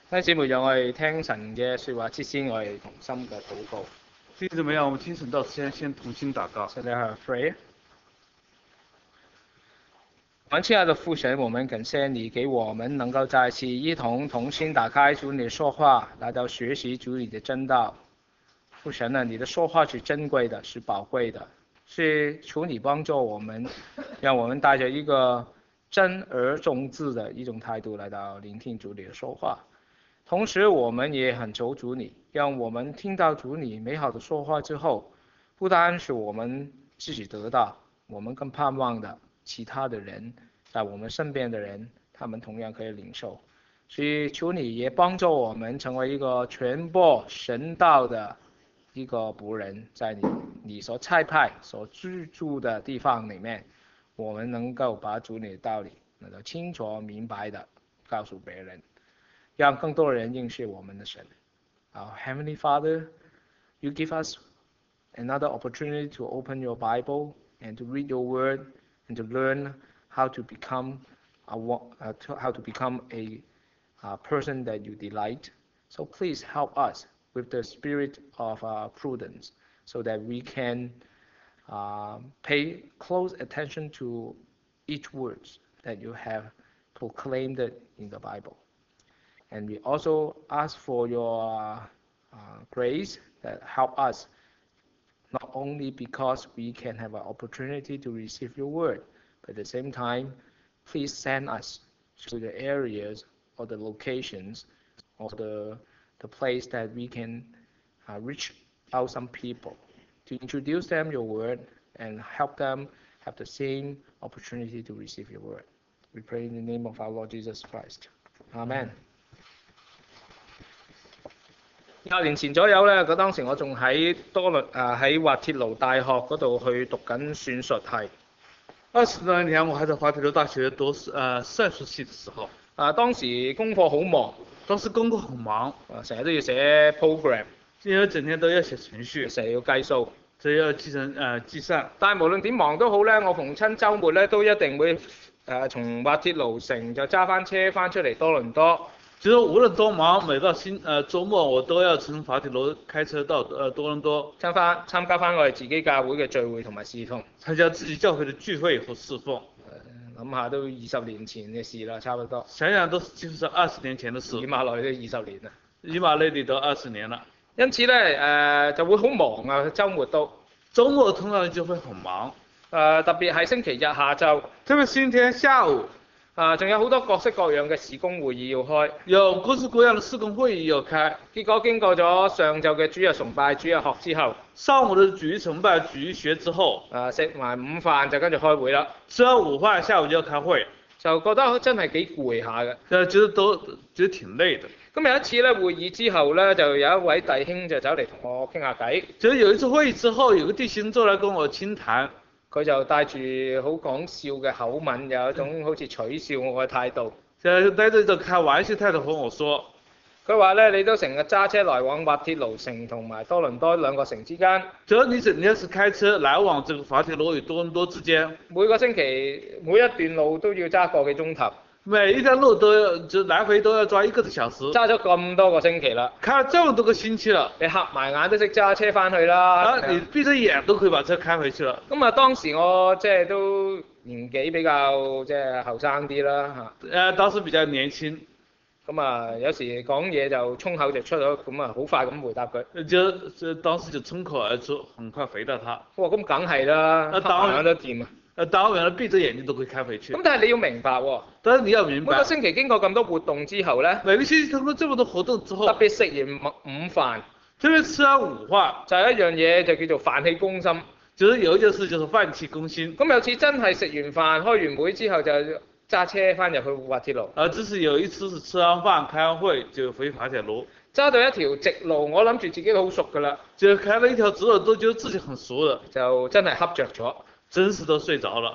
弟兄姊妹，讓我哋聽神嘅説話之先，我哋同心嘅禱告。 弟兄姊妹，让我们听神道先同心祷告。 So let us pray。亲爱的父神，我们感谢你给我们能够在一起一同同心打开主你的说话，来到学习主你的真道。父神啊，你的说话是珍贵的，是宝贵的，是求你帮助我们，让我们带着一个真而重质的一种态度来到聆听主你的说话。同时我们也很求主你，让我们听到主你美好的说话之后，不单是我们自己得到，我们更盼望的其他的人，在我们身边的人，他们同样可以领受。所以求你也帮助我们成为一个传播神道的一个仆人，在你所差派所居住的地方里面，我们能够把主你的道理能够清楚明白的告诉别人，让更多人认识我们的神。Our Heavenly Father, you give us another opportunity to open your Bible and to read your word and to learn how to become a person that you delight. So please help us with the spirit of prudence so that we can pay close attention to each words that you have proclaimed in the Bible. And we also ask for your grace that help us, not only because we can have an opportunity to receive your word, but at the same time, please send us to the areas or the locations or the place that we can reach out some people to introduce them your word and help them have the same opportunity to receive your word. We pray in the name of our Lord Jesus Christ. Amen. 20年前左右咧，當時我仲喺喺滑鐵盧大學嗰度去讀緊算術系。 20多年前，我还在滑铁卢大学读算术系的时候， 當時功課好忙， 当时功课很忙， 成日都要寫 program， 因为整天都要写程序， 成日要計數， 这要计算。 但係無論點忙都好咧，我逢親週末咧都一定會從滑鐵盧城就揸翻車翻出嚟多倫多。 其实无论多忙，每到周末我都要从滑铁卢开车到多伦多參加翻我哋自己教會嘅聚會同埋侍奉， 参加自己教会的聚会和侍奉。 諗下都20年前嘅事啦，差不多。 想想都就是20年前的事。 以馬內都20年啦。 以馬內利都20年了。 因此咧就會好忙啊，週末都。 周末通常就會很忙。 特別係星期日下晝。 特別星期天下午。 仲有好多各式各樣嘅事工會議要開， 有各式各樣嘅事工會議要開。 結果經過咗上晝嘅主日崇拜、主日學之後， 上午嘅主日崇拜、主日學之後， 食埋午飯就跟住開會啦。 吃完午飯，下午就要開會， 就覺得真係幾攰下嘅。 覺得挺累的。 咁有一次咧會議之後咧，就有一位弟兄就走嚟同我傾下偈。 就有一次會議之後，有個弟兄走來跟我傾談。 佢就帶住好講笑嘅口吻，有一種好似取笑我嘅態度。 就帶着一種開玩笑態度和我說， 佢話咧：你都成日揸車來往滑鐵盧城同埋多倫多兩個城之間。 只要你整天是開車來往這個滑鐵盧與多倫多之間， 每個星期每一段路都要揸個幾鐘頭。 每一條路都要就來回都要抓1個小時。 揸咗咁多個星期啦， 開咗這麼多個星期了， 你合埋眼都識揸車翻去啦。 你閉着眼都可以把車開回去了。 咁當時我即係都年紀比較即係後生啲啦嚇。 當時比較年輕。 咁有時講嘢就衝口就出咗，咁好快咁回答佢。 就當時就衝口而出，很快回答他。 哇，咁梗係啦，合埋眼都掂啊！當然閉着眼睛都可以開回去。 咁但係你要明白喎， 但係你要明白， 每個星期經過咁多活動之後咧， 每個星期經過這麼多活動之後， 特別食完午飯， 特別吃完午飯， 就係一樣嘢就叫做飯氣攻心。 就是有一件事就是飯氣攻心。 咁有次真係食完飯開完會之後就揸車翻入去滑鐵盧。 這是有一次是吃完飯開完會就回滑鐵盧。 揸到一條直路，我諗住自己都好熟㗎啦。 就開了一條直路，都覺得自己很熟了。 就真係瞌着咗。 真是都睡着了。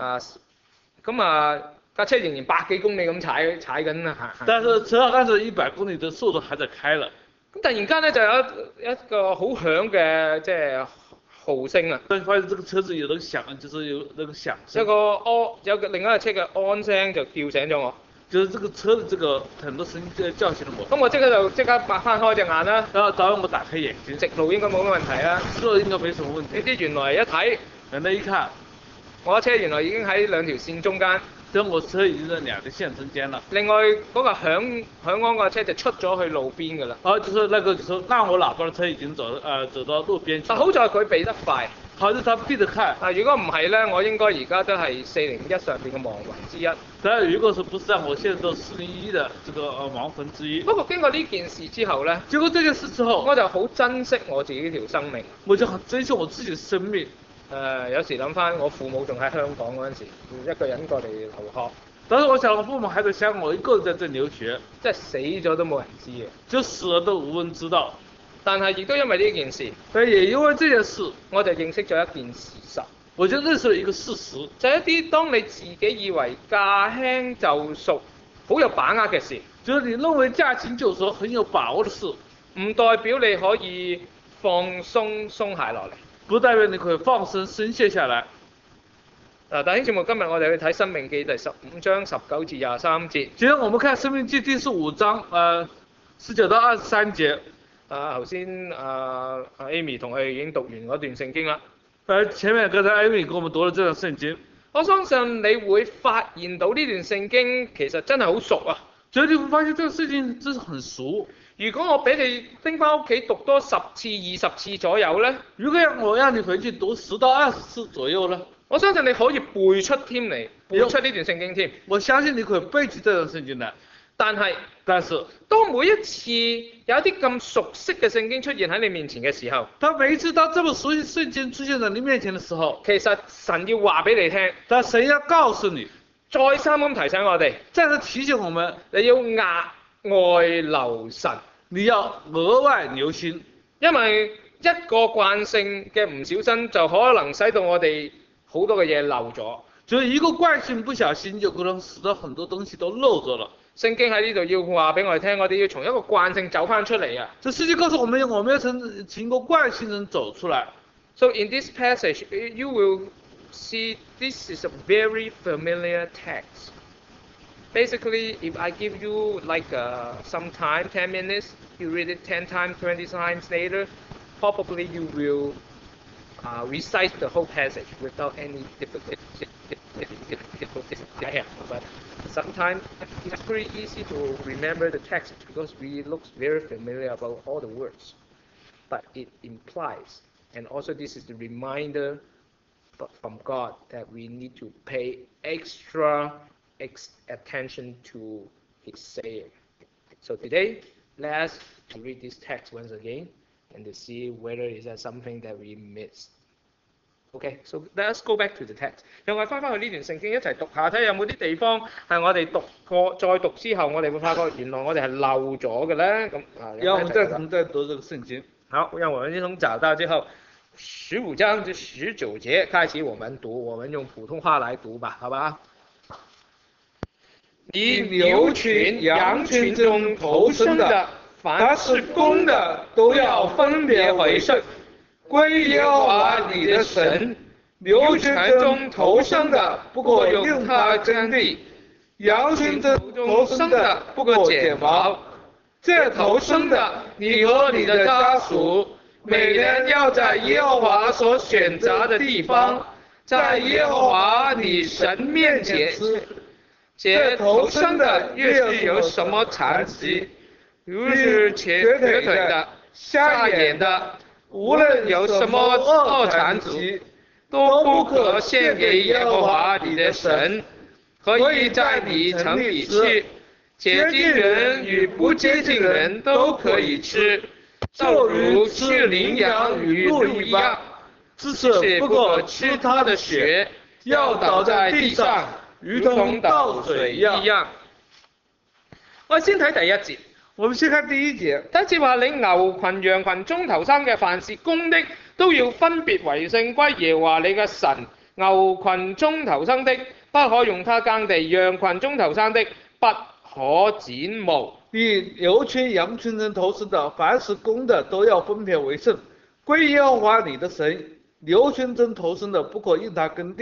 架車仍然100幾公里咁踩緊啊！ 但是車按照100公里的速度還在開了。 咁突然間咧就有一個好響嘅即係號聲啊！ 發現這個車子有那個響，就是有那個響聲。 有個另一個車嘅安聲就叫醒咗我。 就是这个车的这个很多声音叫醒了我。 咁我即刻擘翻開隻眼啦， 然後導演我打開眼睛， 直路應該冇乜問題啦。 這應該沒什麼問題。 呢啲原來一睇， 原來一看， 我車原來已經喺兩條線中間。 這我車已經在兩條線中間了。 另外嗰個響安個車就出咗去路邊㗎啦。 就是那個就是讓我喇叭的車已經走到路邊去。 但好在佢避得快。 好在他避得快。 如果唔係咧，我應該而家都係401上邊嘅亡魂之一。 但如果是不是這樣，我現在都401的這個亡魂之一。 不過經過呢件事之後咧， 經過這件事之後， 我就好珍惜我自己呢條生命。 我就很珍惜我自己的生命。 有時諗翻我父母仲喺香港嗰陣時，一個人過嚟留學。 但是我想我父母還在香港，我一個人在這留學， 即係死咗都冇人知嘅， 就死了都無人知道。 但係亦都因為呢件事， 但也因為這件事， 我就認識咗一件事實。 我就認識了一個事實， 就係一啲當你自己以為駕輕就熟、好有把握嘅事， 就是你認為駕輕就熟、很有把握的事， 唔代表你可以放鬆鬆懈落嚟， 不代表你可以放鬆鬆懈下來。 弟兄姊妹，今日我哋去睇《申命記》第15章19至23節。 今天我們看《申命記》第15章19到23節。 頭先Amy 同佢已經讀完嗰段聖經啦。 前面剛才 Amy 給我們讀了這段聖經。 我相信你會發現到呢段聖經其實真係好熟啊。 所以你會發現這個聖經真是很熟。 如果我俾你拎翻屋企讀多10次、20次左右呢， 如果我讓你回去讀10到20次左右呢， 我相信你可以背出添嚟，背出呢段聖經添。 我相信你可以背起這段聖經來。但是當每一次有一啲咁熟悉嘅聖經出現喺你面前嘅時候， 當每一次當這麼熟悉聖經出現在你面前嘅時候， 其實神要話俾你聽， 但神要告訴你， 再三咁提醒我哋， 再次提醒我們， 你要額外留神， 你要額外留心， 因為一個慣性嘅唔小心就可能使到我哋好多嘅嘢漏咗。 就一個慣性不小心就可能使到很多東西都漏咗了。 聖經喺呢度要話俾我哋聽，我哋要從一個慣性走翻出嚟啊！ 這聖經告訴我們，我們要從一個慣性中走出來。 So in this passage, you will see this is a very familiar text. Basically, if I give you like some time, 10 minutes, you read it 10 times, 20 times later, probably you will recite the whole passage without any difficulty. But sometimes it's pretty easy to remember the text because we look very familiar about all the words. But it implies, and also this is the reminder from God that we need to pay extra attention to His saying. So today, let's read this text once again and to see whether is that something that we missed. Okay, so let's go back to the text. 讓我翻返去呢段聖經一齊讀下，睇下有冇啲地方係我哋讀過，再讀之後我哋會發覺原來我哋係漏咗嘅咧。咁讓我們再讀這個聖經。 好，讓我們一同找到之後，15章至19節開始我們讀，我們用普通話來讀吧，好吧？你牛群、羊群中頭生的，凡是公的，都要分別為聖，歸耶和華你的神。牛群中頭生的，不可用它耕地；羊群中頭生的，不可剪毛。這頭生的，你和你的家屬，每年要在耶和華所選擇的地方，在耶和華你神面前吃。這頭生的，若是有什麼殘疾，如是瘸腿的、瞎眼的，無論有什麼惡殘疾，都不可獻給耶和華你的神，可以在你城裡吃。潔淨人與不潔淨人都可以吃，就如吃羚羊與鹿一樣，只是不可吃它的血，要倒在地上，如同倒水一樣。我先睇第一節。 我們先看第一節。 第一節話你牛群、羊群中頭生嘅，凡是公的，都要分別為聖，歸耶和華你嘅神。牛群中頭生的，不可用它耕地；羊群中頭生的，不可剪毛。 你牛群、羊群中頭生的，凡是公的，都要分別為聖，歸耶和華你的神。牛群中頭生的，不可用它耕地；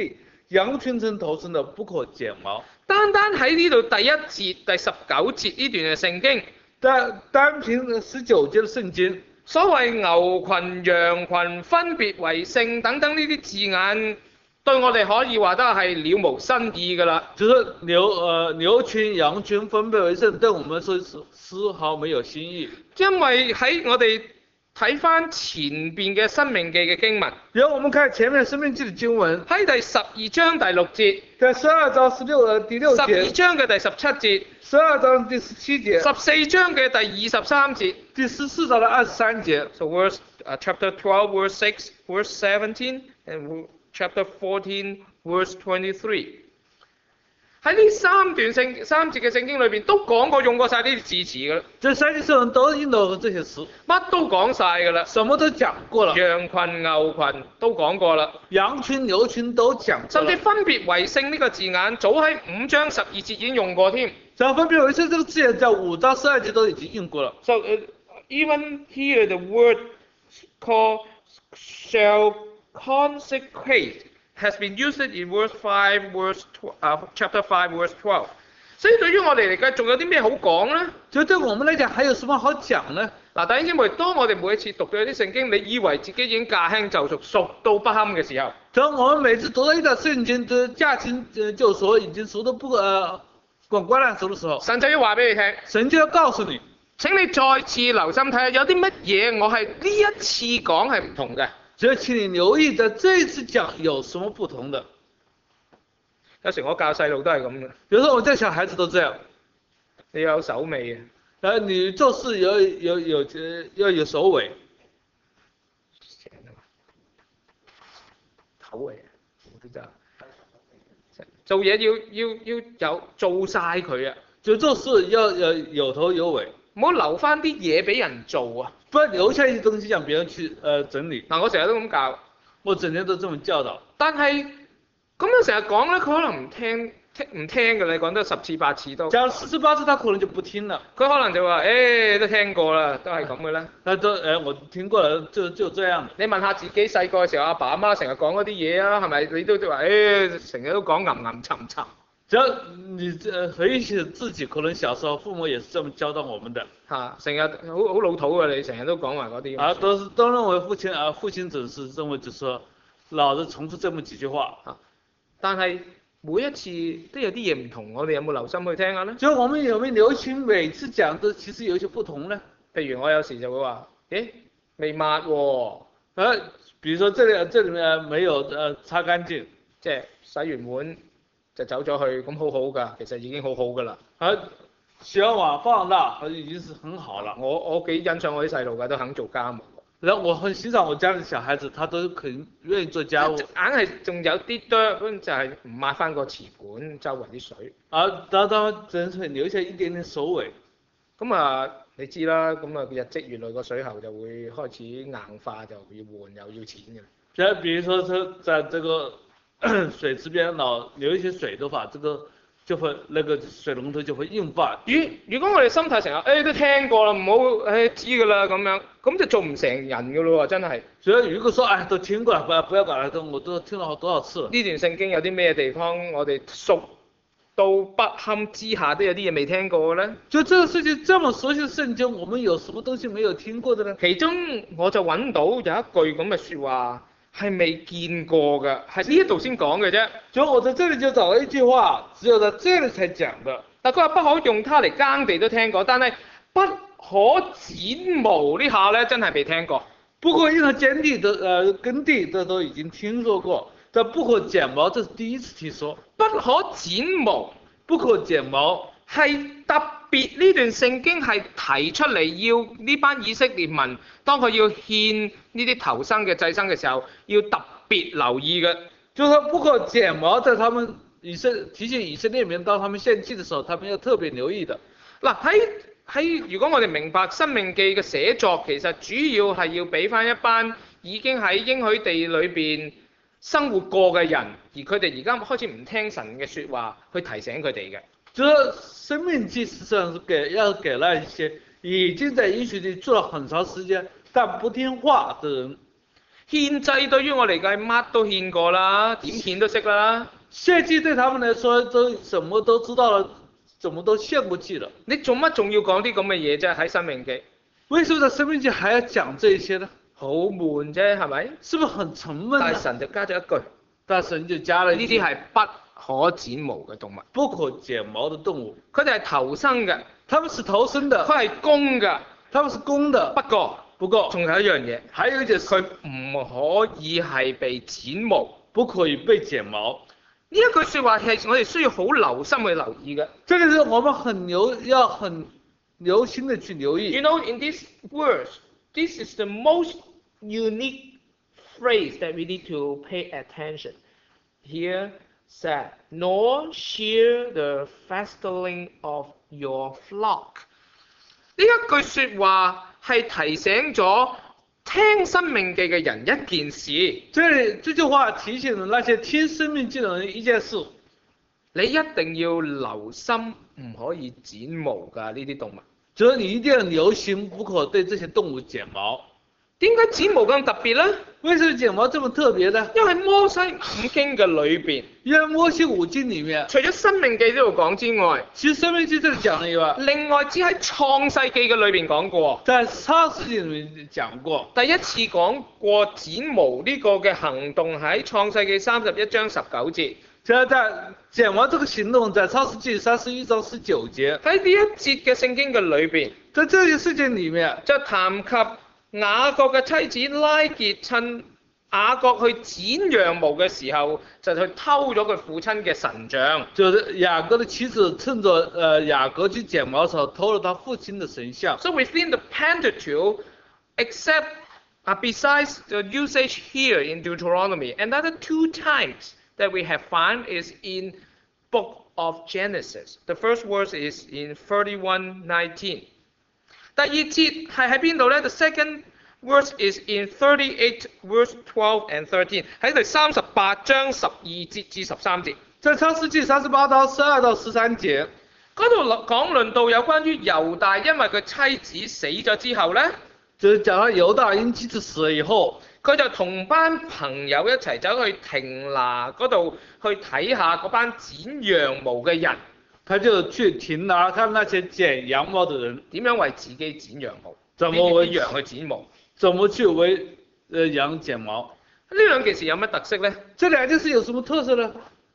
羊群中頭生的不可剪毛。 單單喺呢度第一節第19節呢段嘅聖經， 單憑19節嘅聖經， 所謂牛群、羊群分別為聖等等呢啲字眼，對我哋可以話得係了無新意㗎啦。 就是牛群、羊群分別為聖，對我們說是絲毫沒有新意。 因為喺我哋睇翻前邊嘅《申命記》嘅經文， 然後我們看前面《申命記》嘅經文， 喺第12章第6節， 在12章第6節 ，12章嘅第17節 ，12章第17節 ，14章嘅第23節， 第14章嘅23節。 So chapter 12 verse 6 verse 17 and chapter 14 verse 23。喺呢3節嘅聖經裏邊都用過晒呢啲字詞㗎啦。 這3節聖文都用到這些詞， 乜都講晒㗎啦。 什麼都講過了。 羊群、牛群都講過啦。 羊群、牛群都講過了。 甚至分別為聖呢個字眼，早喺5章12節已經用過添。 就分別為聖這個字眼，在5章12節都已經用過了。 So even here the word called shall consecrate has been used in chapter 5 verse 12。所以對於我哋嚟講，仲有啲咩好講呢？ 就對我們來講，還有什麼好講呢？ 嗱，弟兄姊妹，當我哋每一次讀到一啲聖經，你以為自己已經駕輕就熟，熟到不堪嘅時候， 當我們每次讀到一段聖經，駕輕就熟，已經熟到不滾瓜爛熟的時候， 神就要話俾你聽， 神就要告訴你， 請你再次留心睇下，有啲乜嘢我係呢一次講係唔同嘅。 只要請你留意，在這一次講有什麼不同的。 有時我教細路都係咁嘅。 比如說我教小孩子都這樣， 你要有首尾嘅。 你做事要有首尾。 頭尾我都真。做嘢要有做晒佢啊！ 就做事要有頭有尾， 唔好留翻啲嘢俾人做啊！ 不然留下一些東西讓別人去整理。 嗱，我成日都咁教， 我整天都這麼教導。 但係咁樣成日講咧，佢可能唔聽嘅，你講得10次8次都。 講10次8次，他可能就不聽了。 佢可能就話：都聽過啦，都係咁嘅啦。 我聽過了，就這樣。你問下自己細個嘅時候，阿爸阿媽成日講嗰啲嘢啊，係咪？你都話成日都講吟沉沉。 只要你回憶起自己，可能小時候父母也是這麼教導我們的。成日好老土嘅，你成日都講埋嗰啲。 都認為父親總是認為就說，老是重複這麼幾句話。 但係每一次都有啲嘢唔同，我哋有冇留心去聽下呢？ 就我們有沒有留心每次講都其實有一些不同呢？ 譬如我有時就會話，未抹喎。 比如說這裡面沒有擦乾淨， 即係洗完碗就走咗去，咁好好㗎，其實已經好好㗎啦。 洗完碗放那，已經是很好了。 我幾欣賞我啲細路㗎，都肯做家務。 然後我很欣賞我家的小孩子，他都肯願意做家務。硬係仲有啲多，就係唔抹翻個瓷盤周圍啲水。 當真係留下一點點手尾。咁你知啦，咁日積月累個水喉就會開始硬化，就要換又要錢嘅。 就比如說在這個水池邊老流一些水的話，這個就會那個水龍頭就會硬化。 如果我哋心態成日都聽過啦，唔好知㗎啦咁樣，咁就做唔成人㗎咯喎，真係。 所以如果說都聽過了，不要搞了，我都聽了多少次了。 呢段聖經有啲咩地方我哋熟到不堪之下都有啲嘢未聽過嘅咧？ 就這個事情這麼熟悉的聖經，我們有什麼東西沒有聽過的呢？ 其中我就揾到有一句咁嘅説話。係未見過嘅，係呢一度先講嘅啫。 所以我在這裡就找到一句話，只有在這裡才講的。 但佢話不可用它嚟耕地都聽過，但係不可剪毛呢下咧真係未聽過。 不可用它耕地的都已經聽說過，但不可剪毛這是第一次聽說。 不可剪毛， 不可剪毛係特別呢段聖經係提出嚟要呢班以色列民，當佢要獻呢啲頭生嘅祭牲嘅時候，要特別留意嘅。 就是說不可剪毛，在他們提醒以色列民當他們獻祭的時候，他們要特別留意的。 嗱喺如果我哋明白申命記嘅寫作，其實主要係要俾翻一班已經喺應許地裏邊生活過嘅人，而佢哋而家開始唔聽神嘅説話，去提醒佢哋嘅。 這申命記實際上是要給那一些已經在應許地做了很長時間但不聽話的人。 獻祭對於我嚟講乜都獻過啦，點獻都識啦。 献祭对他们来說都什麼都知道了，怎麼都獻過祭了。 你做乜仲要講啲咁嘅嘢啫？喺申命記， 為什麼在申命記還要講這一些呢？ 好悶啫，係咪？ 是不是很沉悶呢？ 但係神就加咗一句， 但神就加了一句， 呢啲係不可剪毛嘅動物， 不可剪毛的動物， 佢哋係頭生嘅， 他們是頭生的， 佢係公嘅， 他們是公的。 不過仲仲有一樣嘢， 還有一件事， 佢唔可以係被剪毛。 不可以被剪毛。 呢一句説話係我哋需要好留心去留意嘅。 這個是我們要很留心的去留意。 You know, in these words, this is the most unique phrase that we need to pay attention. Here said, nor shear the firstling of your flock. 呢一句説話係提醒咗聽申命記嘅人一件事。 這句話提醒了那些聽申命記的人一件事。 你一定要留心，唔可以剪毛㗎呢啲動物。 就是你一定要留心，不可對這些動物剪毛。 點解剪毛咁特別呢？ 為什麼剪毛這麼特別呢？ 因為摩西五經嘅裏邊， 因為摩西五經裡面， 除咗申命記呢度講之外， 其實申命記這裡講了以外， 另外只喺創世記嘅裏邊講過。 在創世記裡面講過。 第一次講過剪毛呢個嘅行動喺創世記31章19節。 在剪毛這個行動，在創世記31章19節。 喺呢一節嘅聖經嘅裏邊， 在這些事情裡面， 就談及雅各嘅妻子拉結趁雅各去剪羊毛嘅時候，就去偷咗佢父親嘅神像。 就是雅各的妻子趁着雅各去剪毛的時候，偷了他父親的神像。 So within the Pentateuch, except besides the usage here in Deuteronomy, another 2 times that we have found is in book of Genesis. The first verse is in 31:19. 第二節係喺邊度呢？ The second verse is in 38 verse 12 and 13. 喺第38章12節至13節。 在創世記38到12到13節， 嗰度講論到有關於猶大，因為佢妻子死咗之後呢， 就是講到猶大因妻子死了以後， 佢就同班朋友一齊走去亭拿嗰度去睇下嗰班剪羊毛嘅人。 他就去亭拿看那些剪羊毛的人點樣為自己剪羊毛， 怎麼為羊去剪毛， 怎麼去為羊剪毛。 呢兩件事有乜特色呢？ 這兩件事有什麼特色呢？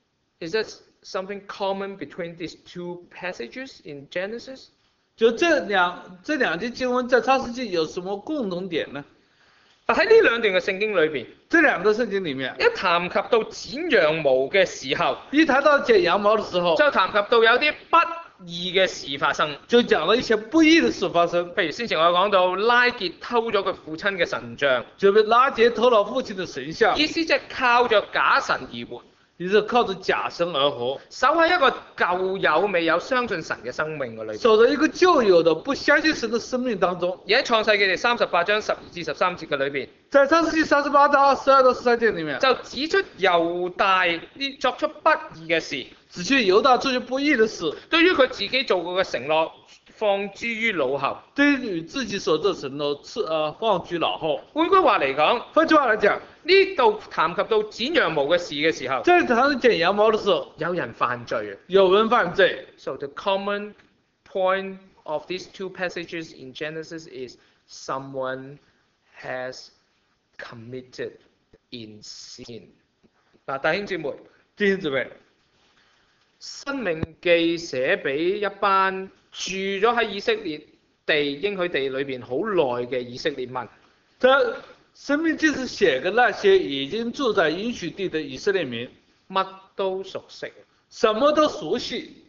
Is there something common between these 2 passages in Genesis? 就這兩節經文在創世記有什麼共同點呢？ 喺呢兩段嘅聖經裏邊， 這兩個聖經裡面， 一談及到剪羊毛嘅時候， 一談到剪羊毛的時候， 就談及到有啲不義嘅事發生， 就講了一些不義的事發生。 譬如先前我講到拉結偷咗佢父親嘅神像， 就被拉結偷了父親的神像， 意思即係靠着假神而活。 你是靠着假神而活， 守喺一個舊有未有相信神嘅生命嘅裏邊， 守在一個舊有的不相信神的生命當中。 而喺創世記第38章12至13節嘅裏邊， 在創世記38到12到13節裡面， 就指出猶大呢作出不義嘅事， 指出猶大做出不義的事， 對於佢自己做過嘅承諾放諸於腦後。 對於自己所做承諾放諸腦後。 換句話嚟講， 換句話來講， 呢度談及到剪羊毛嘅事嘅時候， 在談到剪羊毛的時候， 有人犯罪。 有人犯罪。 So the common point of these 2 passages in Genesis is someone has committed in sin。嗱，弟兄姊妹， 弟兄姊妹， 申命記寫俾一班住咗喺以色列應許地裏邊好耐嘅以色列民。 這申命記是寫給那些已經住在應許地的以色列民， 乜都熟悉， 什麼都熟悉，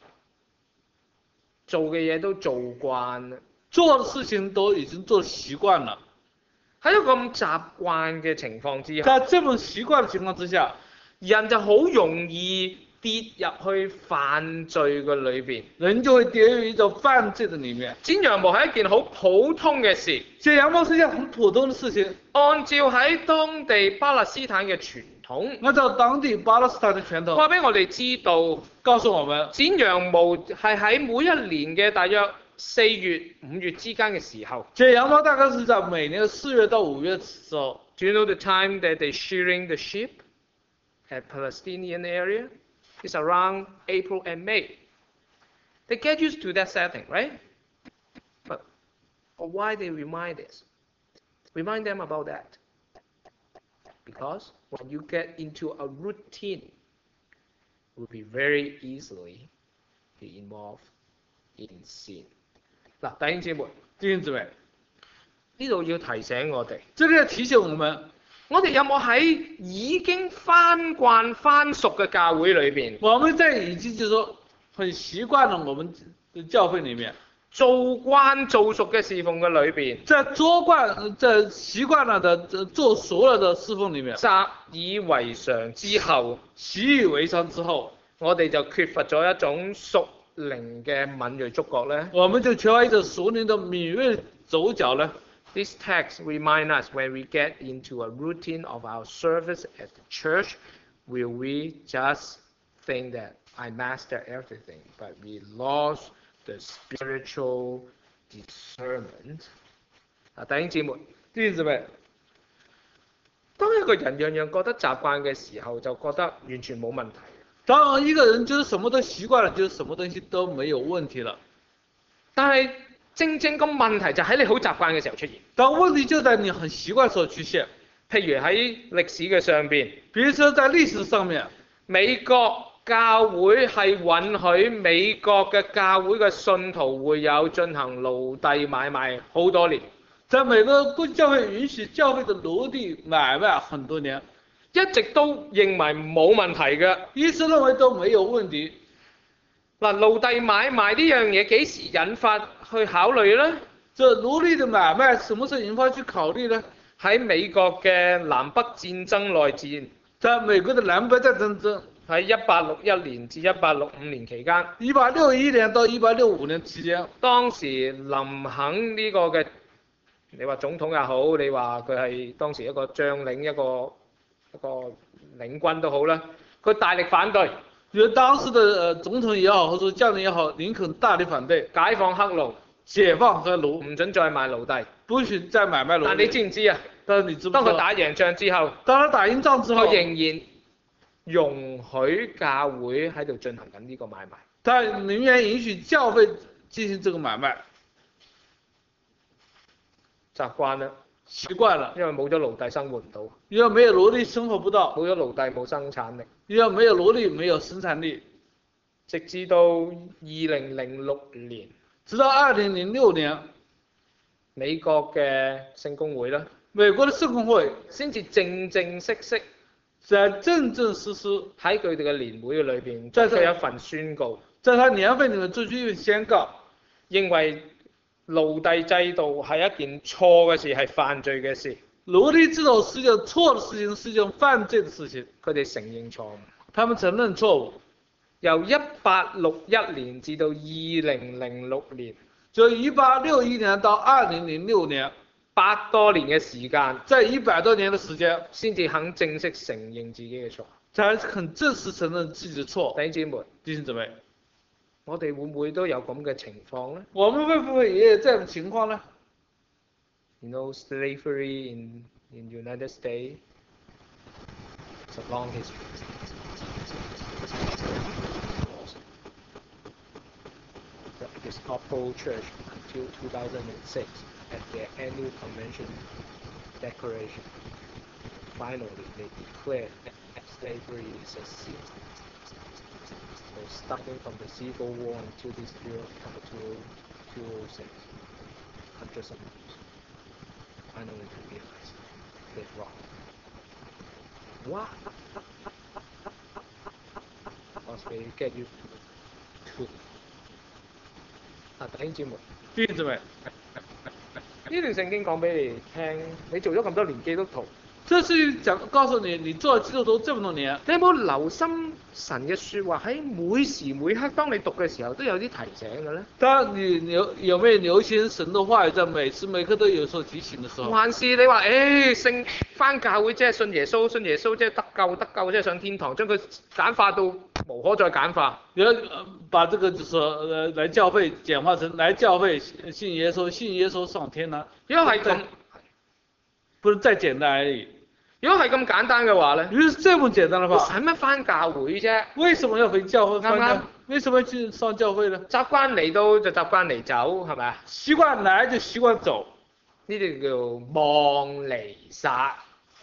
做嘅嘢都做慣啦， 做的事情都已經做習慣了。 喺一個咁習慣嘅情況之下， 在這麼習慣的情況之下， 人就好容易跌入去犯罪嘅裏邊， 人就會跌入一種犯罪的裡面。 剪羊毛係一件好普通嘅事， 剪羊毛是一件很普通的事情。 按照喺當地巴勒斯坦嘅傳統， 按照當地巴勒斯坦的傳統， 話俾我哋知道， 告訴我們剪羊毛係喺每一年嘅大約4月、5月之間嘅時候。 剪羊毛大概是在每年4月到5月的時候。 Do you know the time that they shearing the sheep？ at Palestinian area is around April and May. They get used to that setting, right? But why they remind them about that? Because when you get into a routine, you will be very easily be involved in sin. 嗱，弟兄姊妹， 弟兄姊妹， 呢度要提醒我哋， 这个要提醒我们， 我哋有冇喺已經翻慣翻熟嘅教會裏邊， 我们在已经就是说很习惯了我们的教会里面， 做慣做熟嘅侍奉嘅裏邊， 在习惯了的做熟了的侍奉里面， 習以為常之後， 習以為常之後， 我哋就缺乏咗一種屬靈嘅敏鋭觸覺咧。 我們就缺乏一種屬靈的敏銳手腳呢。 This text reminds us when we get into a routine of our service at the church, will we just think that I master everything, but we lost the spiritual discernment. 弟兄姊妹， 弟兄姊妹， 當一個人樣樣覺得習慣嘅時候，就覺得完全冇問題。 當一個人就是什麼都習慣了，就是什麼東西都沒有問題了。 但係正正個問題就喺你好習慣嘅時候出現。 但問題就在你很習慣時候出現。 譬如喺歷史嘅上邊， 比如說在歷史上面， 美國教會係允許美國嘅教會嘅信徒會有進行奴隸買賣好多年。 在美國國際教會允許教會的奴隸買賣很多年， 一直都認為冇問題嘅， 一直認為都沒有問題。 嗱，奴隸買賣呢樣嘢幾時引發去考慮呢？ 這奴隸的買賣什麼時候引發去考慮呢？ 喺美國嘅南北戰爭內戰， 在美國的南北戰爭喺1861年至1865年期間 ，1861年到1865年期間，當時林肯呢個嘅，你話總統也好，你話佢係當時一個將領一個領軍都好啦，佢大力反對。 因為當時的總統也好，或者將領也好，林肯大力反對解放黑奴， 解放黑奴， 唔准再賣奴隸， 不許再買賣奴隸。 但你知唔知啊？ 但係你知唔知？ 當佢打贏仗之後， 當佢打贏仗之後， 佢仍然容許教會喺度進行緊呢個買賣。 他寧願允許教會進行這個買賣。 習慣啦， 習慣了， 因為冇咗奴隸生活唔到， 因為沒有奴隸生活不到， 冇咗奴隸冇生產力， 因為沒有奴隸沒有生產力， 直至到2006年， 直到2006年， 美國嘅聖公會啦， 美國嘅聖公會先至正正式式在正正式式喺佢哋嘅年會裏邊作出一份宣告， 在他年會裡面做出一份宣告， 認為奴隸制度係一件錯嘅事，係犯罪嘅事。 奴隸制度是一件錯的事情，是一件犯罪的事情。 佢哋承認錯誤， 他們承認錯誤。 由1861年至到2006年， 就1861年到2006年 8多年嘅時間， 在100多年的時間， 先至肯正式承認自己嘅錯， 才肯正式承認自己的錯。 弟兄姊妹， 弟兄姊妹， 我哋會唔會都有咁嘅情況呢？ 我們會不會也有這種情況呢？ You know, slavery in United States, it's a long history. The Episcopal Church until 2006 at their annual convention declaration, finally they declared that slavery is a sin. So starting from the Civil War until this year, 2006, hundreds of years. Finally to realize they're wrong. Why? Because they get used to the truth. 弟兄姊妹， 弟兄姊妹， 呢段聖經講俾你聽，你做咗咁多年基督徒， 這是告訴你，你做基督徒這麼多年， 你有冇留心神嘅説話喺每時每刻，當你讀嘅時候都有啲提醒嘅咧？ 當你有沒有留心神的話語，在每時每刻都有所提醒的時候？ 還是你話聖返教會即係信耶穌，信耶穌即係得救即係上天堂，將佢簡化到無可再簡化。 你要把這個就是來教會簡化成來教會信耶穌，信耶穌上天堂。 如果係咁， 不是再簡單而已。 如果係咁簡單嘅話咧， 如果是這麼簡單的使話， 乜翻教會啫？ 為什麼要回教會？ 啱唔啱？ 為什麼要去上教會呢？ 習慣嚟到就習慣嚟走，係咪啊？ 習慣來就習慣走， 呢啲叫望彌撒，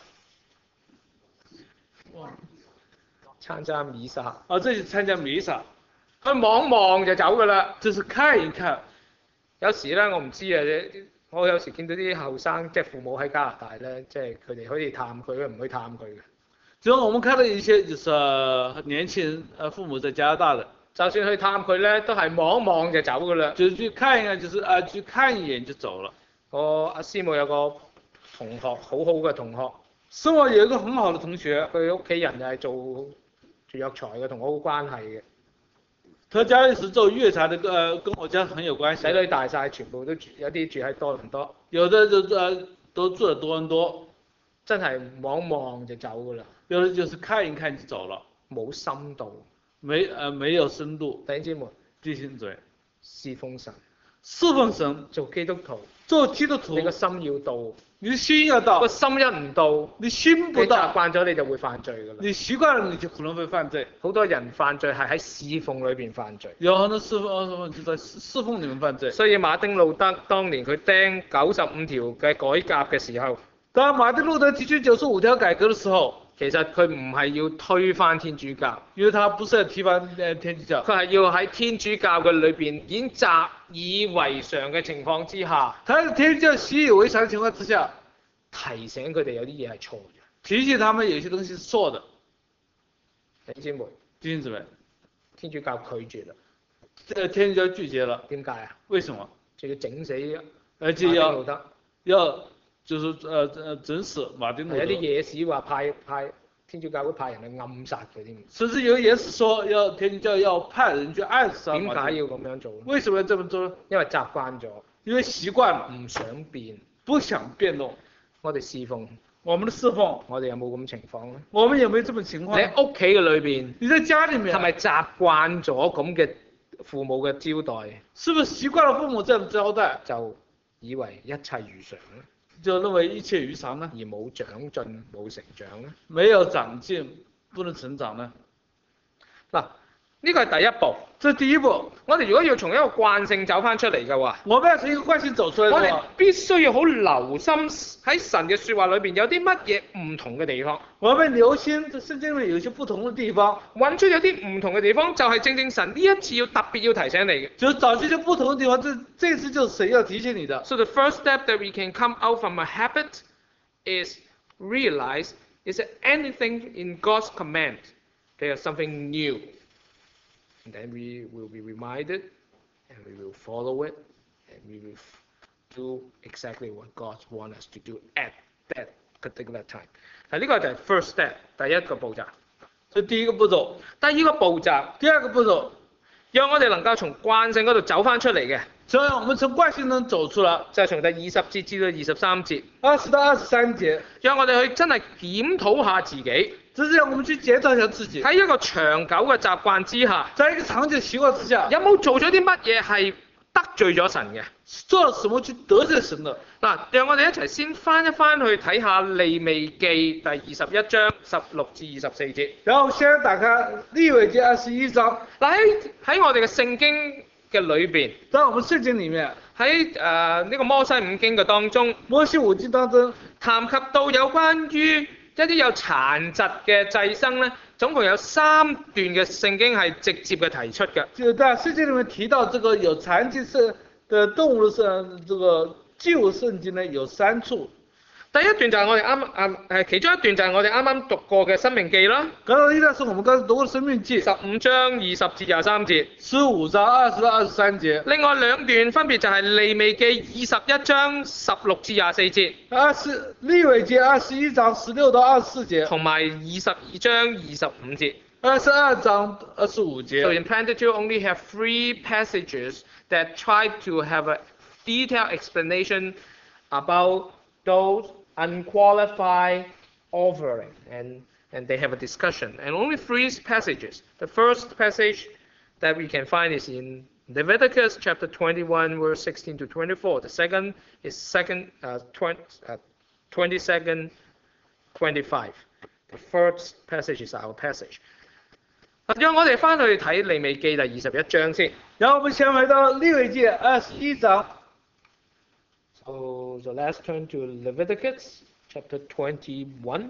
參加彌撒。 啊，這是參加彌撒， 佢望望就走㗎啦。 這是看一看。 有時咧，我唔知啊，我有時見到啲後生即係父母喺加拿大咧，即係佢哋可以探佢，唔去探佢嘅。 就我們看到一些就是年輕人父母在加拿大的， 就算去探佢咧，都係望望就走㗎啦。 就是去看一看，就是去看一眼就走了。 我阿師母有個同學，好好嘅同學， 生活有一個很好的同學， 佢屋企人就係做藥材嘅，同我好關係嘅。 他家裏是做藥材的，跟我家很有關係。 仔女大晒，全部都有啲住喺多倫多， 有的就都住喺多倫多， 真係望望就走㗎啦。 有的就是看一看就走了， 冇深度。 沒有深度。 弟兄姊妹， 弟兄姊妹， 侍奉神， 侍奉神， 做基督徒， 做基督徒， 你個心要到， 你的心要到個，心一唔到， 你心你習不到， 慣咗你就會犯罪㗎啦。 你習慣了你就可能會犯罪。 好多人犯罪係喺侍奉裏邊犯罪。 有很多侍奉就在侍奉裏面犯罪。 所以馬丁路德當年佢釘95條嘅改革嘅時候， 當馬丁路德提出95條改革的時候， 其實佢唔係要推翻天主教， 因為他不是要提翻天主教， 佢係要喺天主教嘅裏邊已經習以為常嘅情況之下， 他喺天主教習以為常的情況之下， 提醒佢哋有啲嘢係錯嘅。 提醒他們有些東西是錯的。 弟兄姊妹， 弟兄姊妹， 天主教拒絕啦， 天主教拒絕了， 點解啊？ 為什麼？ 就要整死而且馬丁路德。 要就是整死馬丁路德。 有啲野史話派天主教會派人去暗殺佢添。 甚至有野史說天主教要派人去暗殺。 點解要咁樣做？ 為什麼要這麼做呢？ 因為習慣咗， 因為習慣了， 唔想變， 不想變動。 我哋侍奉， 我們的侍奉， 我哋有冇咁情況咧？ 我們有沒有這種情況？ 你喺屋企嘅裏邊， 你在家裡面係咪習慣咗咁嘅父母嘅招待？ 是不是習慣了父母這樣招待， 就以為一切如常咧？ 就認為一切如常呢？ 而冇長進冇成長咧？ 沒有長進，不能成長呢？ 嗱，呢個係第一步。 這是第一步。 我哋如果要從一個慣性走翻出嚟嘅話， 我們要從一個慣性走出來我哋的話， 必須要好留心喺神嘅説話裏邊有啲乜嘢唔同嘅地方。 我們留心這聖經裏有些不同的地方， 揾出有啲唔同嘅地方，就係正正神呢一次要特別要提醒你嘅。 就找這些不同的地方，這次就是神要提醒你的。 So the first step that we can come out from a habit is realize is that anything in God's command, there is something new. And then we will be reminded, and we will follow it, and we will do exactly what God wants us to do at that particular time. 嗱，呢個就係 first step，第一個步驟。 所以第一個步驟， 第二個步驟， 第二個步驟， 讓我哋能夠從慣性嗰度走翻出嚟嘅， 所以我們從慣性中走出來， 就係從第20節至到23節 20到23節， 讓我哋去真係檢討下自己。 這是讓我們去檢討一下自己， 喺一個長久嘅習慣之下， 在一個長久習慣之下， 有冇做咗啲乜嘢係得罪咗神嘅？ 做了什麼去得罪神的？ 嗱，讓我哋一齊先翻一翻去睇下利未記第21章16至24節。 然後先打開利未記21章。 嗱，喺我哋嘅聖經嘅裏邊， 在我們聖經裡面， 喺呢個摩西五經嘅當中， 摩西五經當中談及到有關於一啲有殘疾嘅祭牲咧，總共有3段嘅聖經係直接嘅提出嘅。 就在聖經裡面提到這個有殘疾的動物的這個舊聖經呢，有3處。 第一段就係我哋其中一段就係我哋啱啱讀過嘅《申命記》啦。 剛剛一段是我們剛才讀過的《申命記》 15章20至23節。 15章20到23節。另外2段分別就係利未記21章16至24節。 利未記21章16到24節。 同埋22章25節。 22章25節。 So in Pentateuch only have 3 passages that try to have a detailed explanation about those unqualified offering, and they have a discussion, and only 3 passages. The first passage that we can find is in Leviticus chapter 21 verse 16 to 24. The second is 22nd 25. The first passage is our passage. 讓我哋翻去睇利未記第21章先。 然後我們先回到利未記21章。 So let's turn to Leviticus chapter 21.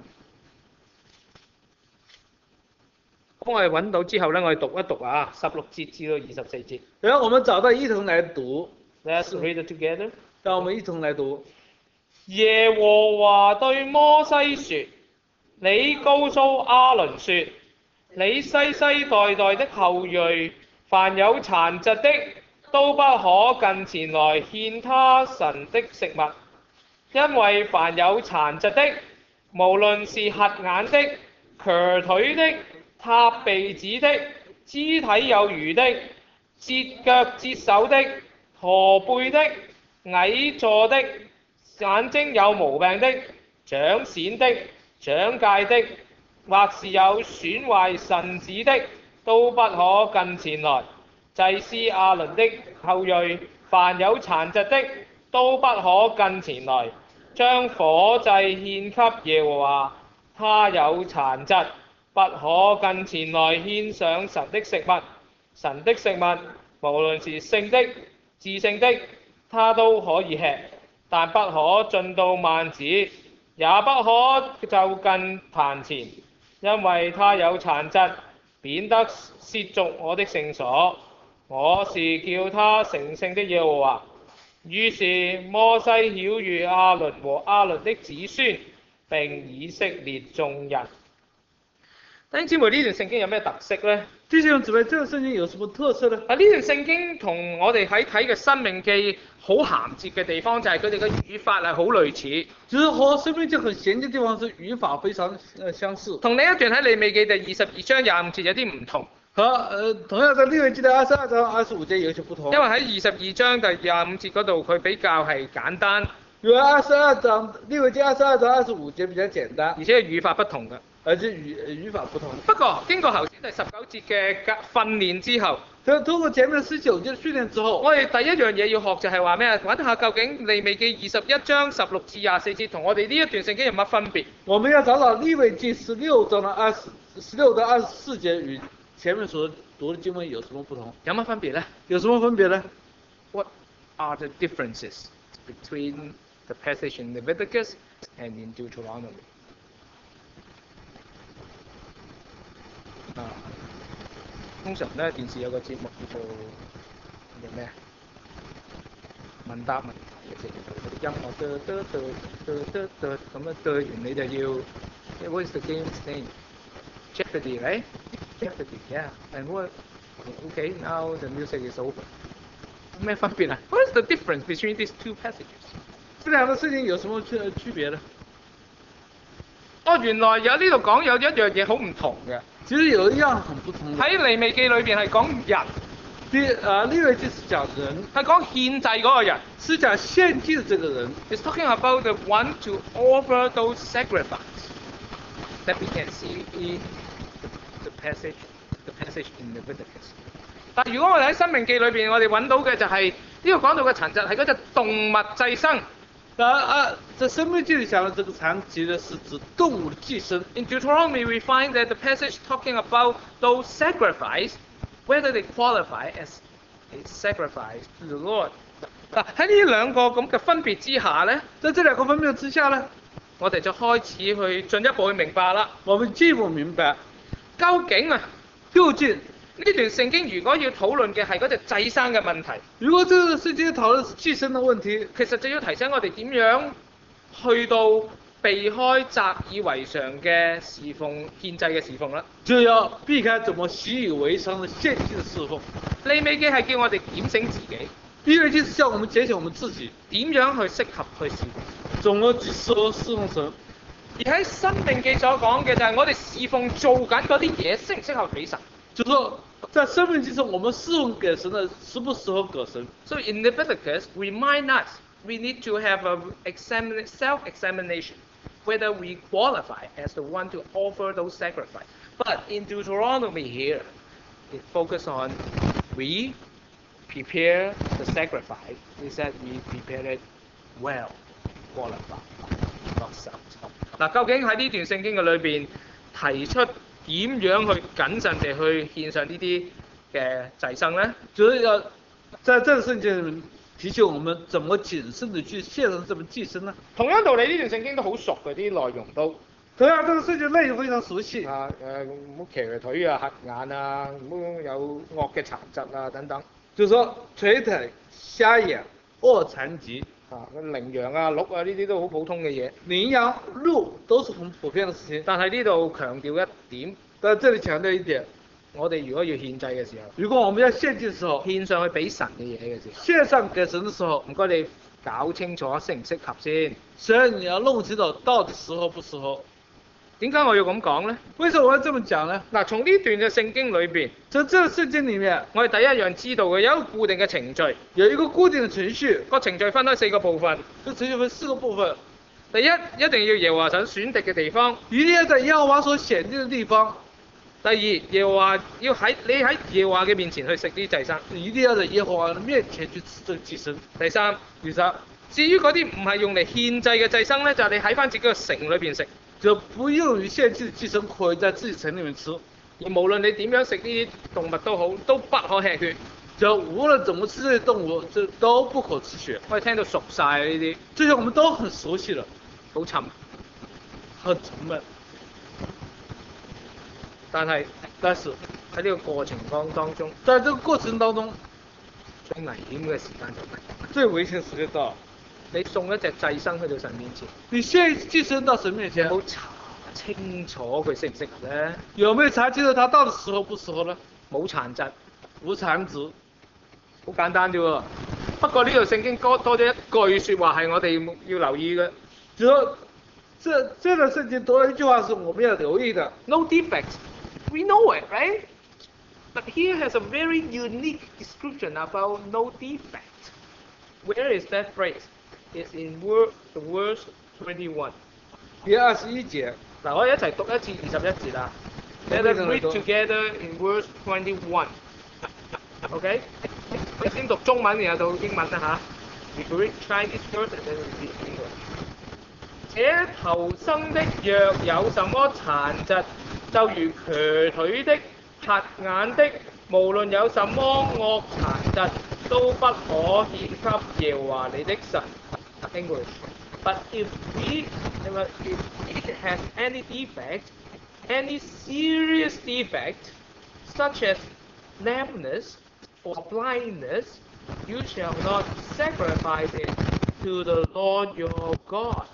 我哋揾到之後咧，我哋讀一讀啊，16節至到24節。 然後我們找到一同來讀。 Let's read it together. 讓我們一同來讀。 耶和華對摩西說：你告訴亞倫說，你世世代代的後裔，凡有殘疾的，都不可近前來獻他神的食物，因為凡有殘疾的，無論是瞎眼的、瘸腿的、塌鼻子的、肢體有餘的、折腳折手的、駝背的、矮坐的、眼睛有毛病的、長癬的、長疥的，或是有損壞腎子的，都不可近前來。祭司亞倫的後裔，凡有殘疾的，都不可近前來，將火祭獻給耶和華。他有殘疾，不可近前來獻上神的食物。神的食物，無論是聖的、至聖的，他都可以吃，但不可進到幔子，也不可就近壇前，因為他有殘疾，免得褻瀆我的聖所。我是叫他成聖的耶和華。於是摩西曉諭亞倫和亞倫的子孫，並以色列眾人。弟兄姊妹，呢段聖經有咩特色呢？ 弟兄姊妹，這個聖經有什麼特色呢？ 呢段聖經同我哋喺睇嘅《申命記》好銜接嘅地方，就係佢哋嘅語法係好類似。 就是和《申命記》很銜接嘅地方是語法非常相似。 同另一段喺利未記第22章25節有啲唔同。 和同樣在利未記的22章25節有些不同。 因為喺22章第25節嗰度，佢比較係簡單。 因為22章利未記22章25節比較簡單， 而且語法不同嘅。 而且語法不同。 不過經過頭先第19節嘅訓練之後， 通過前面19節訓練之後， 我哋第一樣嘢要學就係話咩啊？揾下究竟利未記21章16至24節同我哋呢一段聖經有乜分別？ 我們要找找利未記16章的16到24節與前面所讀的經文有什麼不同？ 有乜分別呢？ 有什麼分別呢？ What are the differences between the passage in Leviticus and in Deuteronomy? 通常咧電視有個節目叫做咩啊？問答問題嘅時候，音樂咁樣對完你就要 What is the game's name? Jeopardy, right? Jeopardy, yeah. And what? Okay, now the music is over. 咩分別啊 ？What is the difference between these two passages? 這兩個事情有什麼區別呢？ 哦，原來有呢度講有一樣嘢好唔同嘅。 其實有一樣很不同嘅。 喺利未記裏邊係講人。 利未記是講人。係講獻祭嗰個人。 是講獻祭的這個人。 It's talking about the one to offer those sacrifices that we can see in the passage in Leviticus. 但如果我哋喺申命記裏邊，我哋揾到嘅就係呢個講到嘅殘疾係嗰隻動物祭牲。 在申命記裏講的這個殘疾呢，是指動物的祭牲。 In Deuteronomy, we find that the passage talking about those sacrifice, whether they qualify as a sacrifice to the Lord. 喺呢兩個咁嘅分別之下呢， 在這兩個分別之下呢， 我哋就開始去進一步去明白啦。 我們進一步明白， 究竟呢段聖經如果要討論嘅係嗰隻祭牲嘅問題， 如果這個聖經討論是祭牲嘅問題， 其實就要提醒我哋點樣去到避開習以為常嘅侍奉獻祭嘅侍奉啦。 就要避開怎麼習以為常嘅獻祭嘅侍奉。 利未記係叫我哋檢醒自己， 利未記是叫我們檢醒我們自己， 點樣去適合去侍奉， 怎麼適合侍奉神。 而喺申命記所講嘅就係我哋侍奉做緊嗰啲嘢適唔適合俾神。 就說在申命記上，我們侍奉給神的適不適合給神。 So in Leviticus, remind us we need to have a self-examination whether we qualify as the one to offer those sacrifices. But in Deuteronomy here, it focuses on we prepare the sacrifice. Is that we prepare it well, qualified, not self. 嗱，究竟喺呢段聖經嘅裏邊提出點樣去謹慎地去獻上呢啲嘅祭牲咧？ 就是要在这个圣经里面提醒我们怎么谨慎的去献上这门祭牲呢？ 同樣道理，呢段聖經都好熟嘅，啲內容都同样，这个圣经内容非常熟悉。 唔好騎腿啊、黑眼啊，唔好有惡嘅殘疾啊等等。 就是說瘸腿、瞎眼、腭殘疾羚羊啊、鹿啊呢啲都好普通嘅嘢。 羚羊、鹿都是很普遍的事情。 但係呢度強調一點， 但這裡強調一點， 我哋如果要獻祭嘅時候， 如果我們要獻祭嘅時候， 獻上去俾神嘅嘢嘅時候， 獻上給神嘅時候， 唔該你搞清楚適唔適合先。 所以你要弄清楚到底適合不適合。 點解我要咁講呢？ 為什麼我要這麼講呢？ 嗱，從呢段嘅聖經裏邊， 從這個聖經裡面， 我哋第一樣知道嘅有一個固定嘅程序， 有一個固定嘅程序。 個程序分開4個部分。 個程序分4個部分。 第一，一定要耶和華神選定嘅地方。 一定要在耶和華所選定嘅地方。 第二，耶和華要喺耶和華嘅面前去食啲祭牲。 一定要在耶和華嘅面前去吃這個祭牲。 第三，至於嗰啲唔係用嚟獻祭嘅祭牲咧，就係你喺翻自己個城裏邊食。 就不用於獻祭的祭牲可以在自己城裡面吃， 而無論你點樣食呢啲動物都好，都不可吃血。 就無論怎麼吃這些動物，這都不可吃血。 我哋聽到熟晒呢啲， 這些我們都很熟悉了， 好沉， 很沉悶。 但是喺呢個過程當中， 在這個過程當中， 最危險嘅時間就嚟， 最危險時間到。 你送一隻祭牲去到神面前， 你獻祭牲到神面前， 有冇查清楚佢適唔適合咧？ 有沒有查清楚他到底適合不適合呢？ 冇殘疾， 無殘疾， 好簡單啫喎。不過呢度聖經多咗一句説話係我哋要留意嘅。 就說這個聖經多了一句話是我們要留意的。 No defect. We know it, right? But here has a very unique description about no defect. Where is that phrase? It's in verse 21. 第21節。 嗱，我哋一齊讀一次21節啦。Let us read together in verse 21. OK？ 你先讀中文，然後到英文啦嚇。We read Chinese first and then we read English. 且頭生的若有什麼殘疾，就如瘸腿的、瞎眼的，無論有什麼惡殘疾，都不可獻給耶和華你的神。English. But if it has any defect, any serious defect, such as lameness or blindness, you shall not sacrifice it to the Lord your God.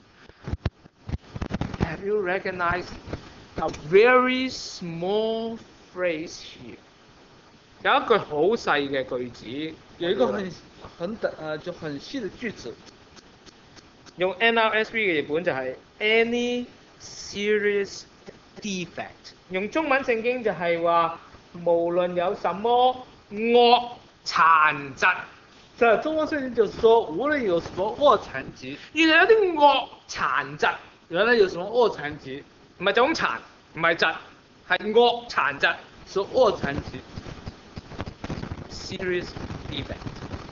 Have you recognized a very small phrase here? 有一句好細嘅句子， 有一個就很細的句子。 用 NRSV 嘅譯本就係 any serious defect。用中文聖經就係話無論有什麼惡殘疾。 在中文聖經就是說，無論有什麼惡殘疾。 原來有啲惡殘疾。 原來有什麼惡殘疾？ 唔係就咁殘，唔係疾，係惡殘疾。 是惡殘疾。 Serious defect。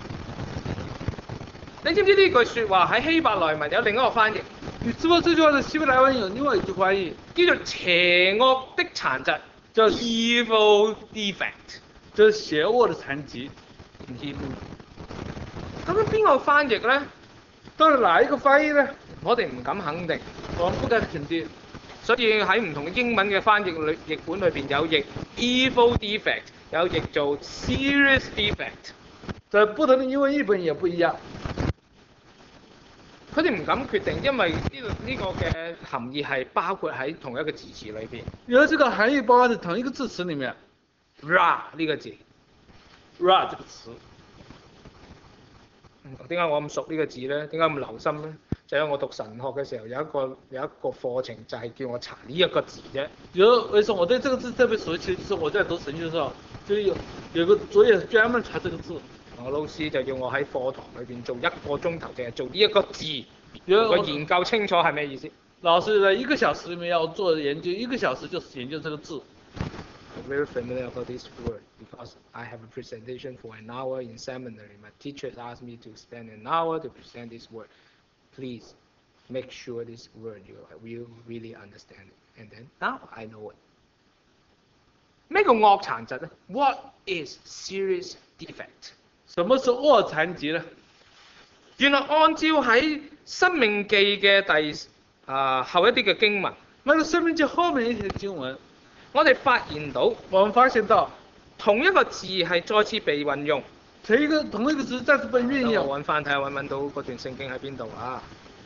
你知唔知呢句説話喺希伯來文有另一個翻譯？ 你知唔知這句話嘅希伯來文有另外一句翻譯， 叫做邪惡的殘疾， 叫 evil defect， 就是邪惡的殘疾。 咁樣邊個翻譯咧？ 到底哪一個翻譯咧？ 我哋唔敢肯定， 我們不敢肯定。 所以喺唔同嘅英文嘅翻譯譯本裏邊有譯 evil defect， 有譯做 serious defect。 在不同的英文譯本也不一樣。 佢哋唔敢決定，因為呢個嘅含義係包括喺同一個字詞裏邊。 因為這個含義包括在同一個字詞裡面。 ra 呢個字 ，ra 這個詞。 點解我咁熟呢個字咧？點解咁留心咧？就因為我讀神學嘅時候有一個課程就係叫我查呢一個字啫。 為什麼我對這個字特別熟悉？就是我在讀神學嘅時候，就有個作業專門查這個字。我老師就要我喺課堂裏邊做1個鐘頭，淨係做呢一個字，我研究清楚係咩意思。老師在1個小時裡面要做研究，1個小時就是研究這個字。I'm very familiar about this word because I have a presentation for an hour in seminary. My teachers asked me to spend an hour to present this word. Please make sure this word you really understand it. And then now I know it. 咩叫惡殘疾咧 ？What is serious defect？ 什么是恶残疾呢？ 原來按照喺《申命記》嘅後一啲嘅經文， 那个《生命记》后面一些经文， 我哋發現到我们发现到同一個字係再次被運用。 同一个字再次被运我用。 揾翻睇下揾唔揾到嗰段聖經喺邊度啊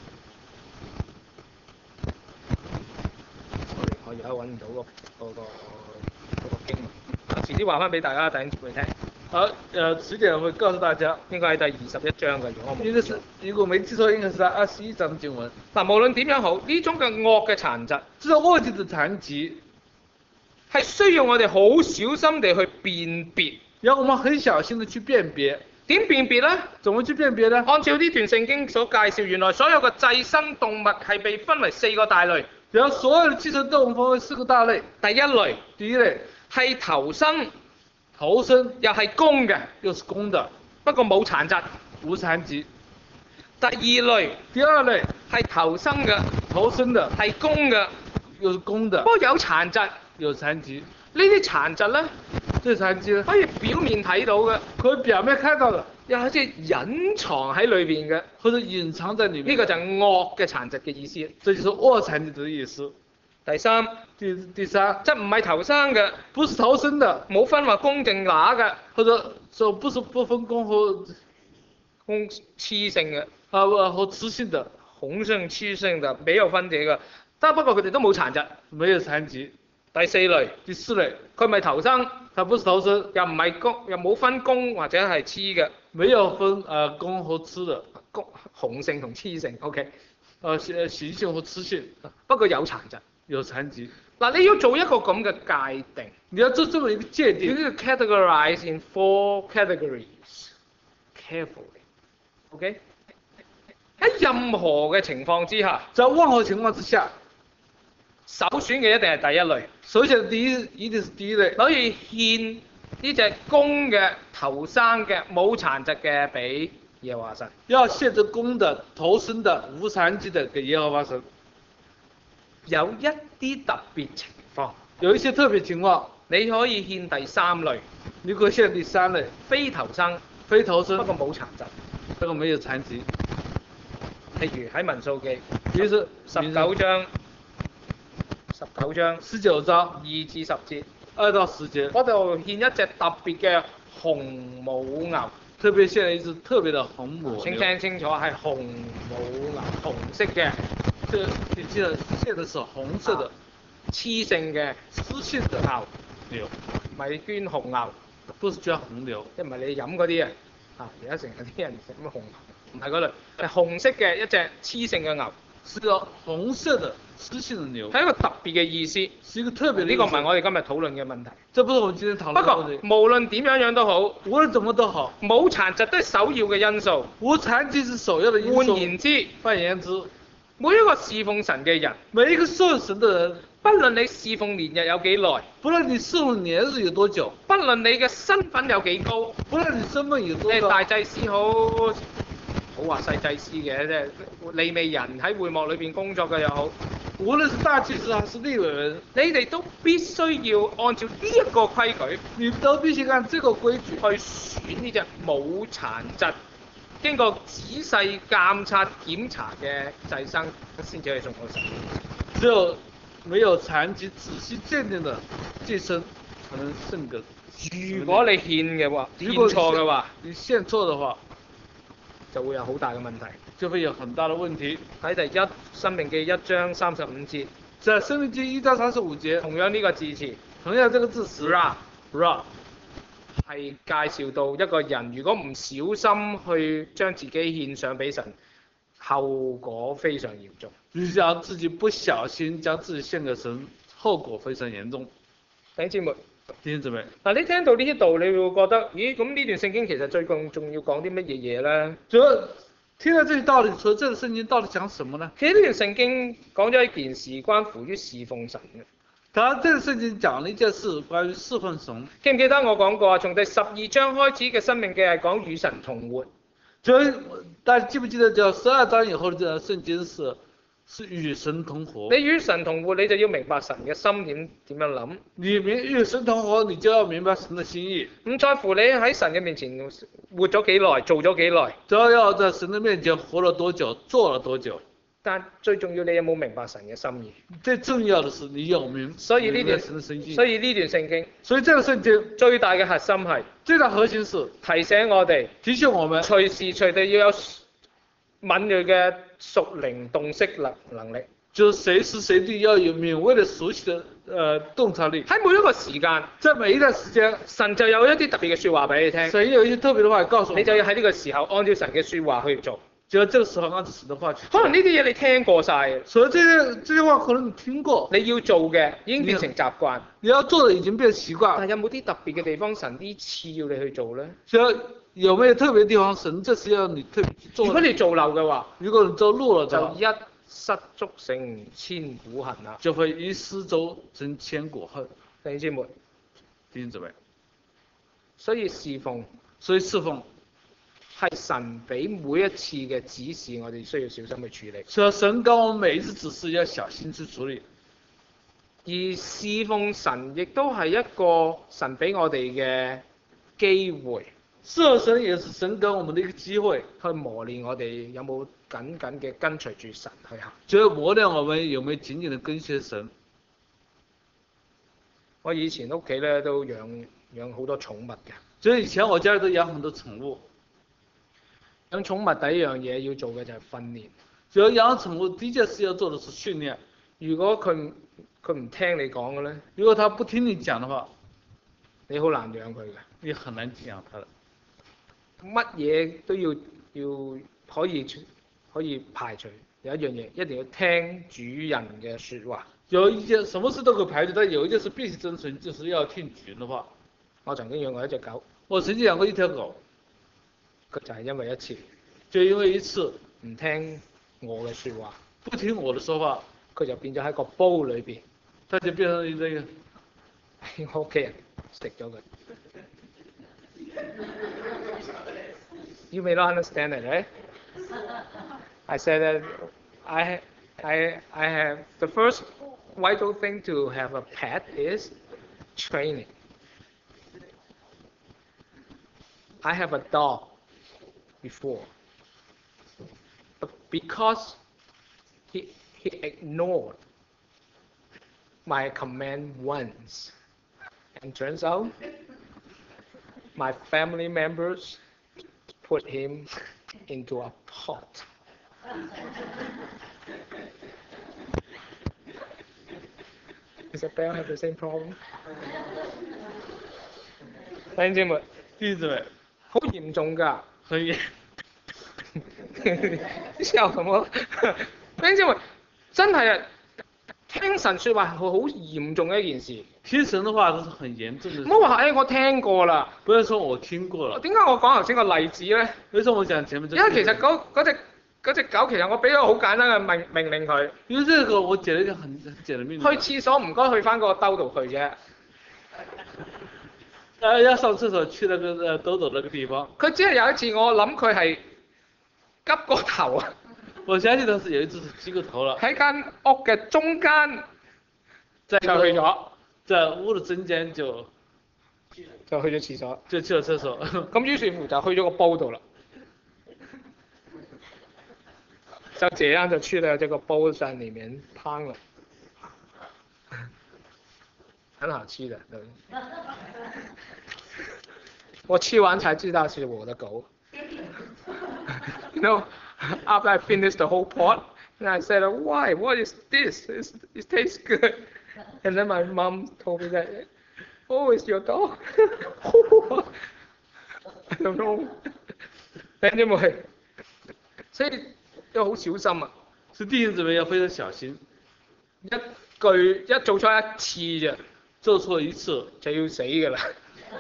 ？sorry， 我而家揾唔到嗰個經文。遲啲話翻俾大家弟兄姊妹聽。 好，遲點我會告訴大家， 應該係第21章嘅，如果我冇記錯。 如果沒記錯，應該是在21章經文。 嗱，無論點樣好，呢種嘅惡嘅殘疾， 這種惡疾的殘疾， 係需要我哋好小心地去辨別。 要我們很小心地去辨別。 點辨別呢？ 怎麼去辨別呢？ 按照呢段聖經所介紹，原來所有嘅祭牲動物係被分為4個大類。 然後所有的寄生動物分為4個大類。 第一類， 第一類係頭生，又係公嘅， 又是公的， 不過冇殘疾， 無殘疾。 第二類，係頭生嘅，係公嘅， 又是公的， 不過有殘疾。 有殘疾。 呢啲殘疾呢， 這殘疾可以表面睇到嘅， 可以表面看到的， 又好似隱藏喺裏邊嘅， 或者隱藏在裏面。 呢個就係惡嘅殘疾嘅意思。 這就是惡殘疾的意思。 第三， 第三， 即係唔係頭生嘅， 不是頭生的， 冇分話公定乸嘅， 或者說不分公和雌性嘅， 和雌性的， 雄性雌性的，沒有分這個，但不過佢哋都冇殘疾。 沒有殘疾。 第四類，佢唔係頭生， 它不是頭生， 又唔係公，又冇分公或者係雌嘅， 沒有分公和雌的， 雄性同雌性 ，OK， 雄性和雌性， 不過有殘疾。 有殘疾。 嗱，你要做一個咁嘅界定， 你要做這麼一個界定。 你要 categorize in 4 categories carefully，OK？喺任何嘅情況之下， 在任何情況之下， 首選嘅一定係第一類。 首選一定是第一類。 可以獻呢隻公嘅頭生嘅冇殘疾嘅俾耶和華神。 要獻這公的頭生的無殘疾的給耶和華神。 有一啲特別情況， 有一些特別情況， 你可以獻第三類。 你可以獻第三類， 非頭生， 非頭生， 不過冇殘疾， 不過沒有殘疾。 譬如喺民數記， 其實 19章 19章 2至10節 ，2到10節， 嗰度獻一隻特別嘅紅母牛， 特別獻一隻特別的紅母牛。 請聽清楚係紅母牛，紅色嘅。 你記得獻的是紅色的， 雌性嘅， 雌性的牛， 唔係捐紅牛， 不是捐紅牛， 即係唔係你飲嗰啲啊？而家成日啲人食乜紅牛，唔係嗰類，係紅色嘅一隻雌性嘅牛， 是個紅色的雌性的牛， 係一個特別嘅意思， 是一個特別的意思。 呢個唔係我哋今日討論嘅問題。 這不是我們今天討論的問題。 不過無論點樣都好， 無論怎麼都好， 冇殘疾都係首要嘅因素。 無殘疾是首要的因素。換言之， 每一個侍奉神嘅人， 每一個侍奉神的人， 不論你侍奉年日有幾耐， 不論你侍奉年日有多久， 不論你嘅身份有幾高， 不論你身份有多高， 你係大祭司好話細祭司嘅，即係利未人喺會幕裏邊工作嘅又好， 無論是大祭司還是利未人， 你哋都必須要按照呢一個規矩， 你都必須按這個規矩去選呢隻冇殘疾，經過仔細監察檢查嘅祭牲，先至可以送到神。 只有沒有殘疾、仔細鑑定的祭牲，才能勝個。 如果你獻嘅話，獻錯嘅話， 你獻錯的話， 就會有好大嘅問題。 就會有很大的問題。 喺《申命記》1章35節， 在《申命記》1章35節， 同樣呢個字詞， 同樣這個字詞 ra 係介紹到一個人如果唔小心去將自己獻上俾神，後果非常嚴重。 如果自己不小心將自己獻給神，後果非常嚴重。 弟兄姊妹， 嗱， 你聽到呢一度，你會覺得，咦？咁呢段聖經其實最重要講啲乜嘢嘢咧？ 主要聽到這些道理，除了這個聖經到底講什麼呢？ 其實呢段聖經講咗一件事，關乎於侍奉神嘅。 當然，這個聖經講了一件事，關於侍奉神。 記唔記得我講過啊？從第12章開始嘅申命記係講與神同活。 大家記不記得？就12章以後嘅聖經是是與神同活。 你與神同活，你就要明白神嘅心點樣諗。 你與神同活，你就要明白神的心意。 唔在乎你喺神嘅面前活咗幾耐，做咗幾耐。 只要在神的面前活了多久，做了多久。 但最重要，你有冇明白神嘅心意？ 最重要的是你有明白神的心意。 所以呢段聖經， 所以這個聖經最大嘅核心係最大核心是提醒我哋，隨時隨地要有敏鋭嘅屬靈洞悉能力。 就隨時隨地要有敏銳的熟悉的洞察力。 喺每一個時間， 在每一段時間， 神就有一啲特別嘅説話俾你聽。 神有一些特別的話告訴你， 你就要喺呢個時候按照神嘅説話去做。 就要這個時候按照神的話去做。 可能呢啲嘢你聽過晒， 所以這些話可能你聽過。 你要做嘅已經變成習慣。 你要做的已經變成習慣。 但有冇啲特別嘅地方，神呢次要你去做呢？ 有沒有特別地方，神這次要你特別去做？ 如果你做漏嘅話， 如果你做漏了就一失足成千古恨啦。 就會一失足成千古恨。 弟兄姊妹， 弟兄姊妹， 所以侍奉係神俾每一次嘅指示，我哋需要小心去處理。 所以神教我們每一次指示要小心去處理。 而侍奉神亦都係一個神俾我哋嘅機會。 侍奉神也是神給我們的一個機會， 去磨練我哋有冇緊緊嘅跟隨住神去行。 就要磨練我們有沒有緊緊的跟隨神。 我以前屋企咧都養好多寵物嘅。 所以以前我家裏都養很多寵物。 養寵物第一樣嘢要做嘅就係訓練。 只要養寵物，第一件事要做的是訓練。 如果佢唔聽你講嘅咧， 如果他不聽你講的話， 你好難養佢嘅。 你很難養他的。 乜嘢都要可以排除，有一樣嘢一定要聽主人嘅説話。 有一件什麼事都可以排除，但有一件事必須遵循，就是要聽主人的話。 我曾經養過一隻狗。 我曾經養過一條狗。 佢就係因為一次， 就因為一次唔聽我嘅説話， 不聽我的說話， 佢就變咗喺個煲裏邊， 他就變成一個我屋企人食咗佢。You may not understand it, right? I said that I have the first vital thing to have a pet is training. I have a dog before, but because he ignored my command once, and turns out my family members put him into a pot. Isabel have the same problem? 弟兄姊妹，好嚴重㗎。 很嚴。 之後咁咯，弟兄姊妹，真係啊，聽神説話係好嚴重嘅一件事。 聽神的話都是很嚴重的。 唔好話我聽過啦。 不要說我聽過了。 點解我講頭先個例子咧？ 為什麼我講前面這個？ 因為其實嗰隻狗其實我俾咗好簡單嘅命令佢。 因為這個我給了一個很簡的命令。 去廁所唔該去翻個兜度去啫。 要上廁所去那個兜那個地方。 佢只係有一次我諗佢係急個頭啊。 我相信他是有一次是急個頭了。 喺間屋嘅中間就去咗。 在屋的中間就去咗廁所， 就去了廁所。 咁於是乎就去咗個煲度啦，就這樣就去了這個煲在裡面湯了，很好吃的。我吃完才知道是我的狗。You know, after I finished the whole pot, and I said, "Why? What is this? It tastes good." And then my mom told me that, "Oh, it's your dog." I don't know. 弟兄姊妹，所以要好小心啊！ 所以弟兄姊妹要非常小心。 一做錯一次啫， 做錯一次就要死㗎啦！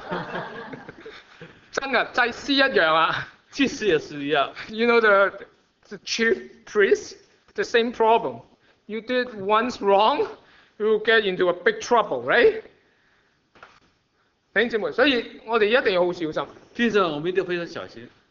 真㗎，祭司一樣啊！ 祭司也是一樣。 You know the chief priest, the same problem. You did once wrong, you will get into a big trouble, right? 弟兄姊妹，所以我哋一定要好小心。 弟兄，我們一定非常小心。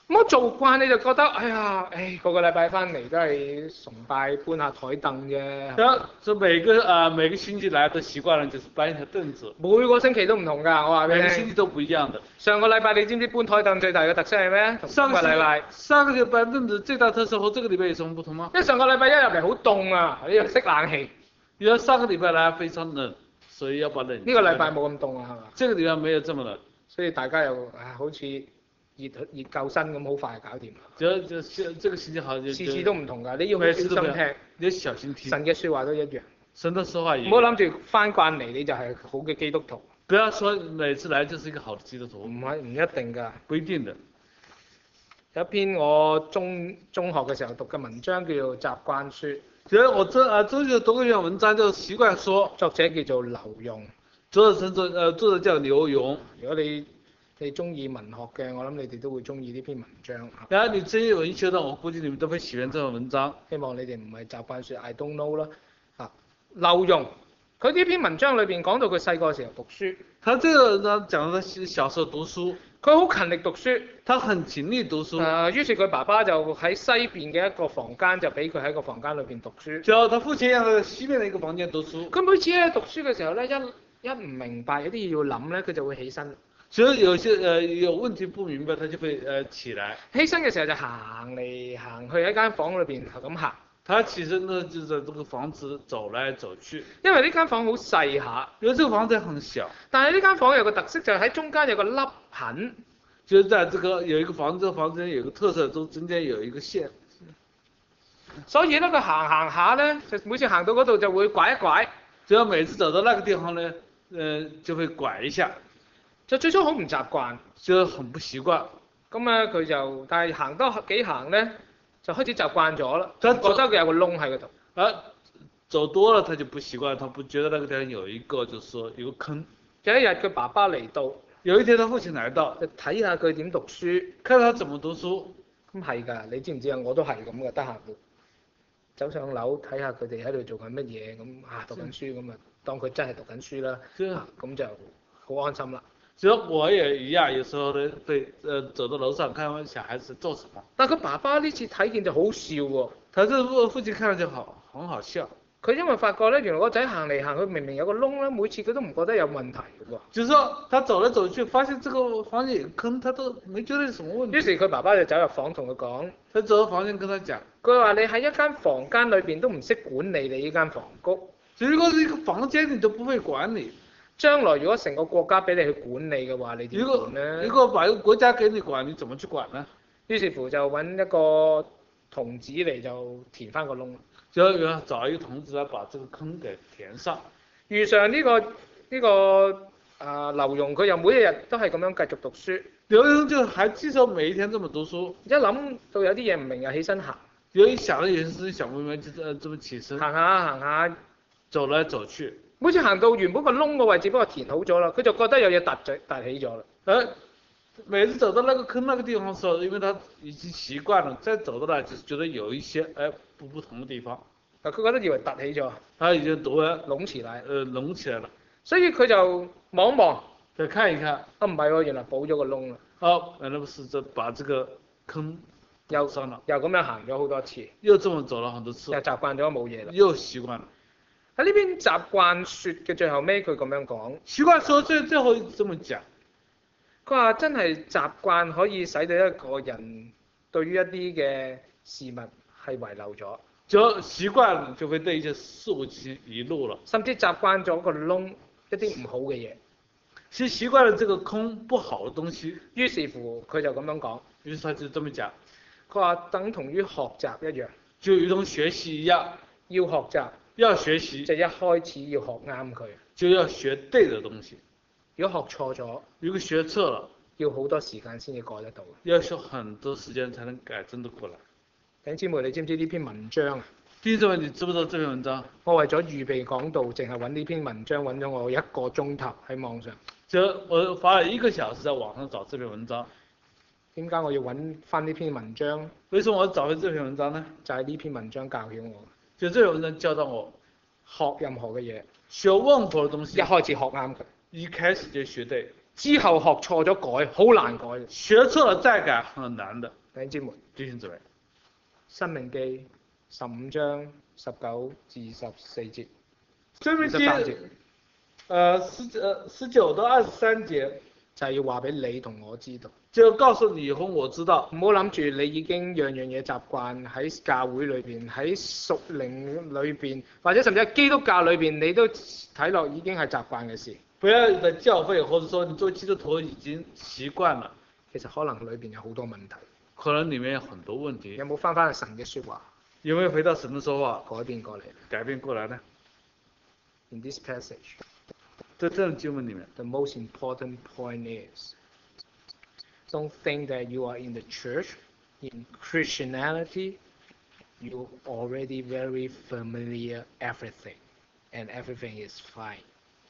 咁做慣你就覺得，哎呀，個個禮拜翻嚟都係崇拜搬下台凳啫。 然後就每個星期來都習慣了，就是搬一台凳子。 每個星期都唔同㗎，我話俾你聽。 每個星期都不一樣的。 上個禮拜你知唔知搬台凳最大嘅特色係咩？上個禮拜。 上個禮拜凳子最大特色和這個禮拜有什麼不同嗎？ 因為上個禮拜一入嚟好凍啊，你要熄冷氣。 因為上個禮拜來非常冷，所以要把冷氣。 呢個禮拜冇咁凍啊，係嘛？ 這個禮拜沒有這麼冷。所以大家又好似熱夠身咁，好快搞掂。 這個星期好，次次都唔同㗎，你要小心聽。 你要小心聽。 神嘅説話都一樣。 神的說話也。唔好諗住翻慣嚟你就係好嘅基督徒。 不要說每次來就是一個好的基督徒。 唔一定㗎。 不一定的。 有一篇我中學嘅時候讀嘅文章叫做《習慣說》。 其實我中學讀過一篇文章叫《習慣說》， 作者叫做劉墉。 作者叫劉墉。 如果你中意文學嘅，我諗你哋都會中意呢篇文章。 然後你中意文學的，我估計你們都會喜歡這篇文章。 希望你哋唔係習慣說 I don't know 啦。劉墉，佢呢篇文章裏邊講到佢細個時候讀書。 他這個呢講到小時候讀書。 佢好勤力讀書。他很勤力讀書。 於是佢爸爸就喺西邊嘅一個房間，就俾佢喺個房間裏邊讀書。 就他父親讓佢喺西邊嘅一個房間讀書。 佢每次喺讀書嘅時候咧，一唔明白有啲嘢要諗咧，佢就會起身。 所以有些有問題不明白，他就會起來。 起身嘅時候就行嚟行去喺間房裏邊咁行。 他起身呢就在這個房子走來走去。 因為呢間房好細下， 因為這個房子很小。 但係呢間房有個特色就係喺中間有個凹痕。 就是在這個有一個房子，這個房子有個特色，中間有一個線。 所以咧佢行下咧，就每次行到嗰度就會拐一拐。 只要每次走到那個地方呢，就會拐一下。 就最初好唔習慣， 就很不習慣。 咁啊佢就，但係行多幾行咧，就開始習慣咗啦。覺得佢有個窿喺嗰度。 走多了他就不習慣，他不覺得那個地方有一個，就是說有個坑。 有一日佢爸爸嚟到， 有一天他父親來到， 就睇下佢點讀書， 看他怎麼讀書。 咁係㗎，你知唔知啊？我都係咁嘅，得閒走上樓睇下佢哋喺度做緊乜嘢，咁讀緊書咁啊，當佢真係讀緊書啦，咁就好安心啦。 其實我也一樣，有時候呢會走到樓上看看小孩子做什麼。 但佢爸爸呢次睇見就好笑喎， 他這個父親看上去很好笑。 佢因為發覺咧，原來個仔行嚟行去明明有個窿咧，每次佢都唔覺得有問題嘅喎。 就是說，他走來走去，發現這個房間有個坑，他都沒覺得有什麼問題。 於是佢爸爸就走入房同佢講， 他走到房間跟他講， 佢話你喺一間房間裏邊都唔識管理你呢間房屋。 如果是一個房間你都不會管理， 將來如果成個國家俾你去管理嘅話，你點管呢？ 如果把一個國家給你管，你怎麼去管呢？ 於是乎就揾一個童子嚟就填翻個窿。 就要找一個童子來把這個坑給填上。 遇上呢個劉墉，佢又每一日都係咁樣繼續讀書。 劉墉就還繼續每一天這麼讀書。 一諗到有啲嘢唔明又起身行。 有一想到有些事情想不明白就這麼起身。行下，走來走去。每次行到原本個窿個位置幫我填好咗啦，佢就覺得有嘢凸起咗啦。 每次走到那個坑那個地方的時候，因為他已經習慣了，再走到那就覺得有一些不同的地方。 佢覺得以為凸起咗， 他已經讀了隆起來， 隆起來了。 所以佢就望望， 再看一看， 唔係喎，原來補咗個窿啦。 原來不是把這個坑又上了， 又咁樣行咗好多次， 又這麼走了很多次， 又習慣咗冇嘢啦， 又習慣了。 喺呢邊習慣說嘅最後尾，佢咁樣講。 習慣說最後這麼講。 佢話真係習慣可以使到一個人對於一啲嘅事物係遺留咗， 就習慣就會對一些事物遺漏了， 甚至習慣咗個窿一啲唔好嘅嘢， 其實習慣了這個空不好嘅東西。 於是乎佢就咁樣講， 於是他就這麼講， 佢話等同於學習一樣， 就如同學習一樣， 要學習， 要學習， 就一開始要學啱佢， 就要學對的東西。 如果學錯咗， 如果學錯了， 要好多時間先至改得到， 要學很多時間才能改正得過來。 弟兄姊妹，你知唔知呢篇文章啊？ 弟兄姊妹，你知唔知道這篇文章？ 我為咗預備講道，淨係揾呢篇文章揾咗我1個鐘頭喺網上。 就我花了1個小時在網上找這篇文章。 點解我要揾翻呢篇文章？ 為什麼我要找回這篇文章呢？ 就係呢篇文章教曉我。 就這篇文章教到我學任何嘅嘢， 學任何嘅東西， 一開始學啱佢， 一開始就學對， 之後學錯咗改，好難改。 學錯了再改很難的。 弟兄姊妹， 弟兄姊妹， 申命記15章19至24節， 申命記 23節 19到23節就係要話俾你同我知道。 就告訴你和我知道， 唔好諗住你已經樣樣嘢習慣喺教會裏邊，喺屬靈裏邊，或者甚至喺基督教裏邊，你都睇落已經係習慣嘅事。 不要在教會或者說你做基督徒已經習慣了， 其實可能裏邊有好多問題。 可能裡面有很多問題。 有冇翻去神嘅説話有沒有回到神的說話改變過嚟改變過來呢？ ？In this passage, 在這種經文裡面 the most important point is, don't think that you are in the church, in Christianity, you already very familiar everything, and everything is fine.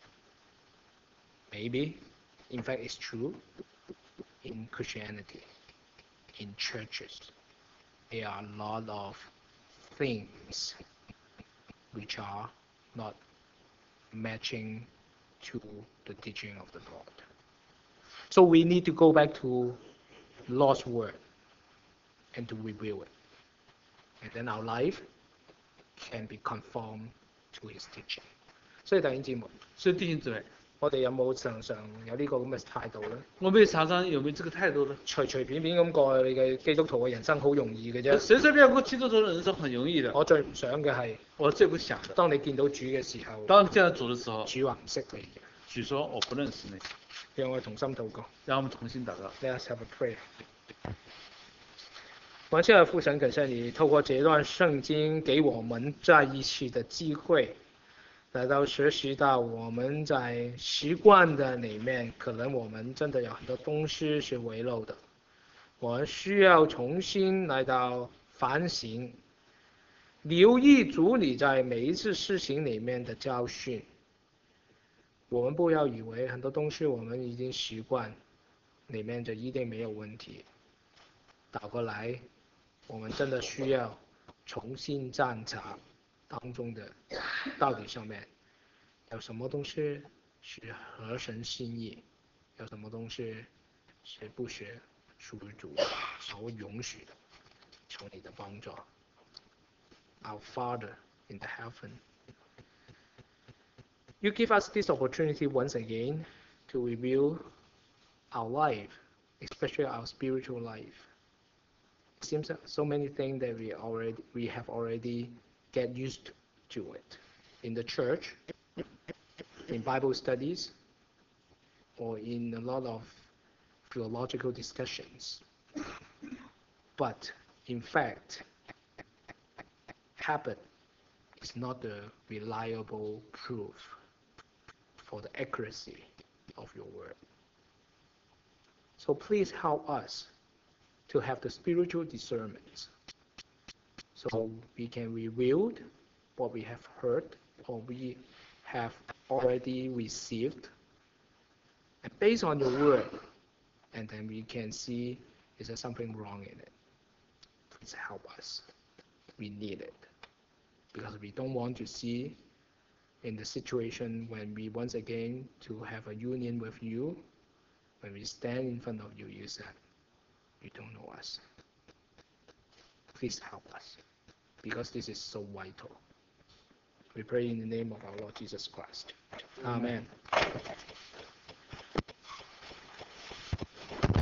Maybe, in fact, it's true. In Christianity, in churches, there are a lot of things which are not matching to the teaching of the Lord. So we need to go back to Lord's word and to review it. And then our life can be conformed to his teaching. 所以弟兄姊妹， 所以弟兄姊妹， 我哋有冇常常有呢個咁嘅態度咧？ 我們常常有沒有這個態度呢？ 隨便咁過你嘅基督徒嘅人生好容易嘅啫。 隨隨便過基督徒的人生很容易的。 我最唔想嘅係， 我最不想的， 當你見到主嘅時候， 當你見到主的時候， 主話唔識你嘅。 主說我不認識你。 讓我哋同心禱告。 讓我們同心禱告。 Let us have a prayer. 王親愛的父神，感謝你透過這段聖經給我們在一起的機會，來到學習到我們在習慣的裡面，可能我們真的有很多東西是遺漏的，我們需要重新來到反省，留意主你在每一次事情裡面的教訓。我們不要以為很多東西我們已經習慣，裡面就一定沒有問題。倒過來，我們真的需要重新檢查當中的到底上面有什麼東西是合神心意，有什麼東西是不是屬於主所允許的，求你的幫助。Our Father in the heaven, you give us this opportunity once again to review our life, especially our spiritual life. It seems that so many things that we have already get used to it in the church, in Bible studies, or in a lot of theological discussions. But in fact, habit is not a reliable proof for the accuracy of your word. So please help us to have the spiritual discernment so we can reveal what we have heard or we have already received, and based on your word, and then we can see is there something wrong in it. Please help us. We need it, because we don't want to see in the situation when we once again to have a union with you, when we stand in front of you, you said, you don't know us. Please help us, because this is so vital. We pray in the name of our Lord Jesus Christ. Amen.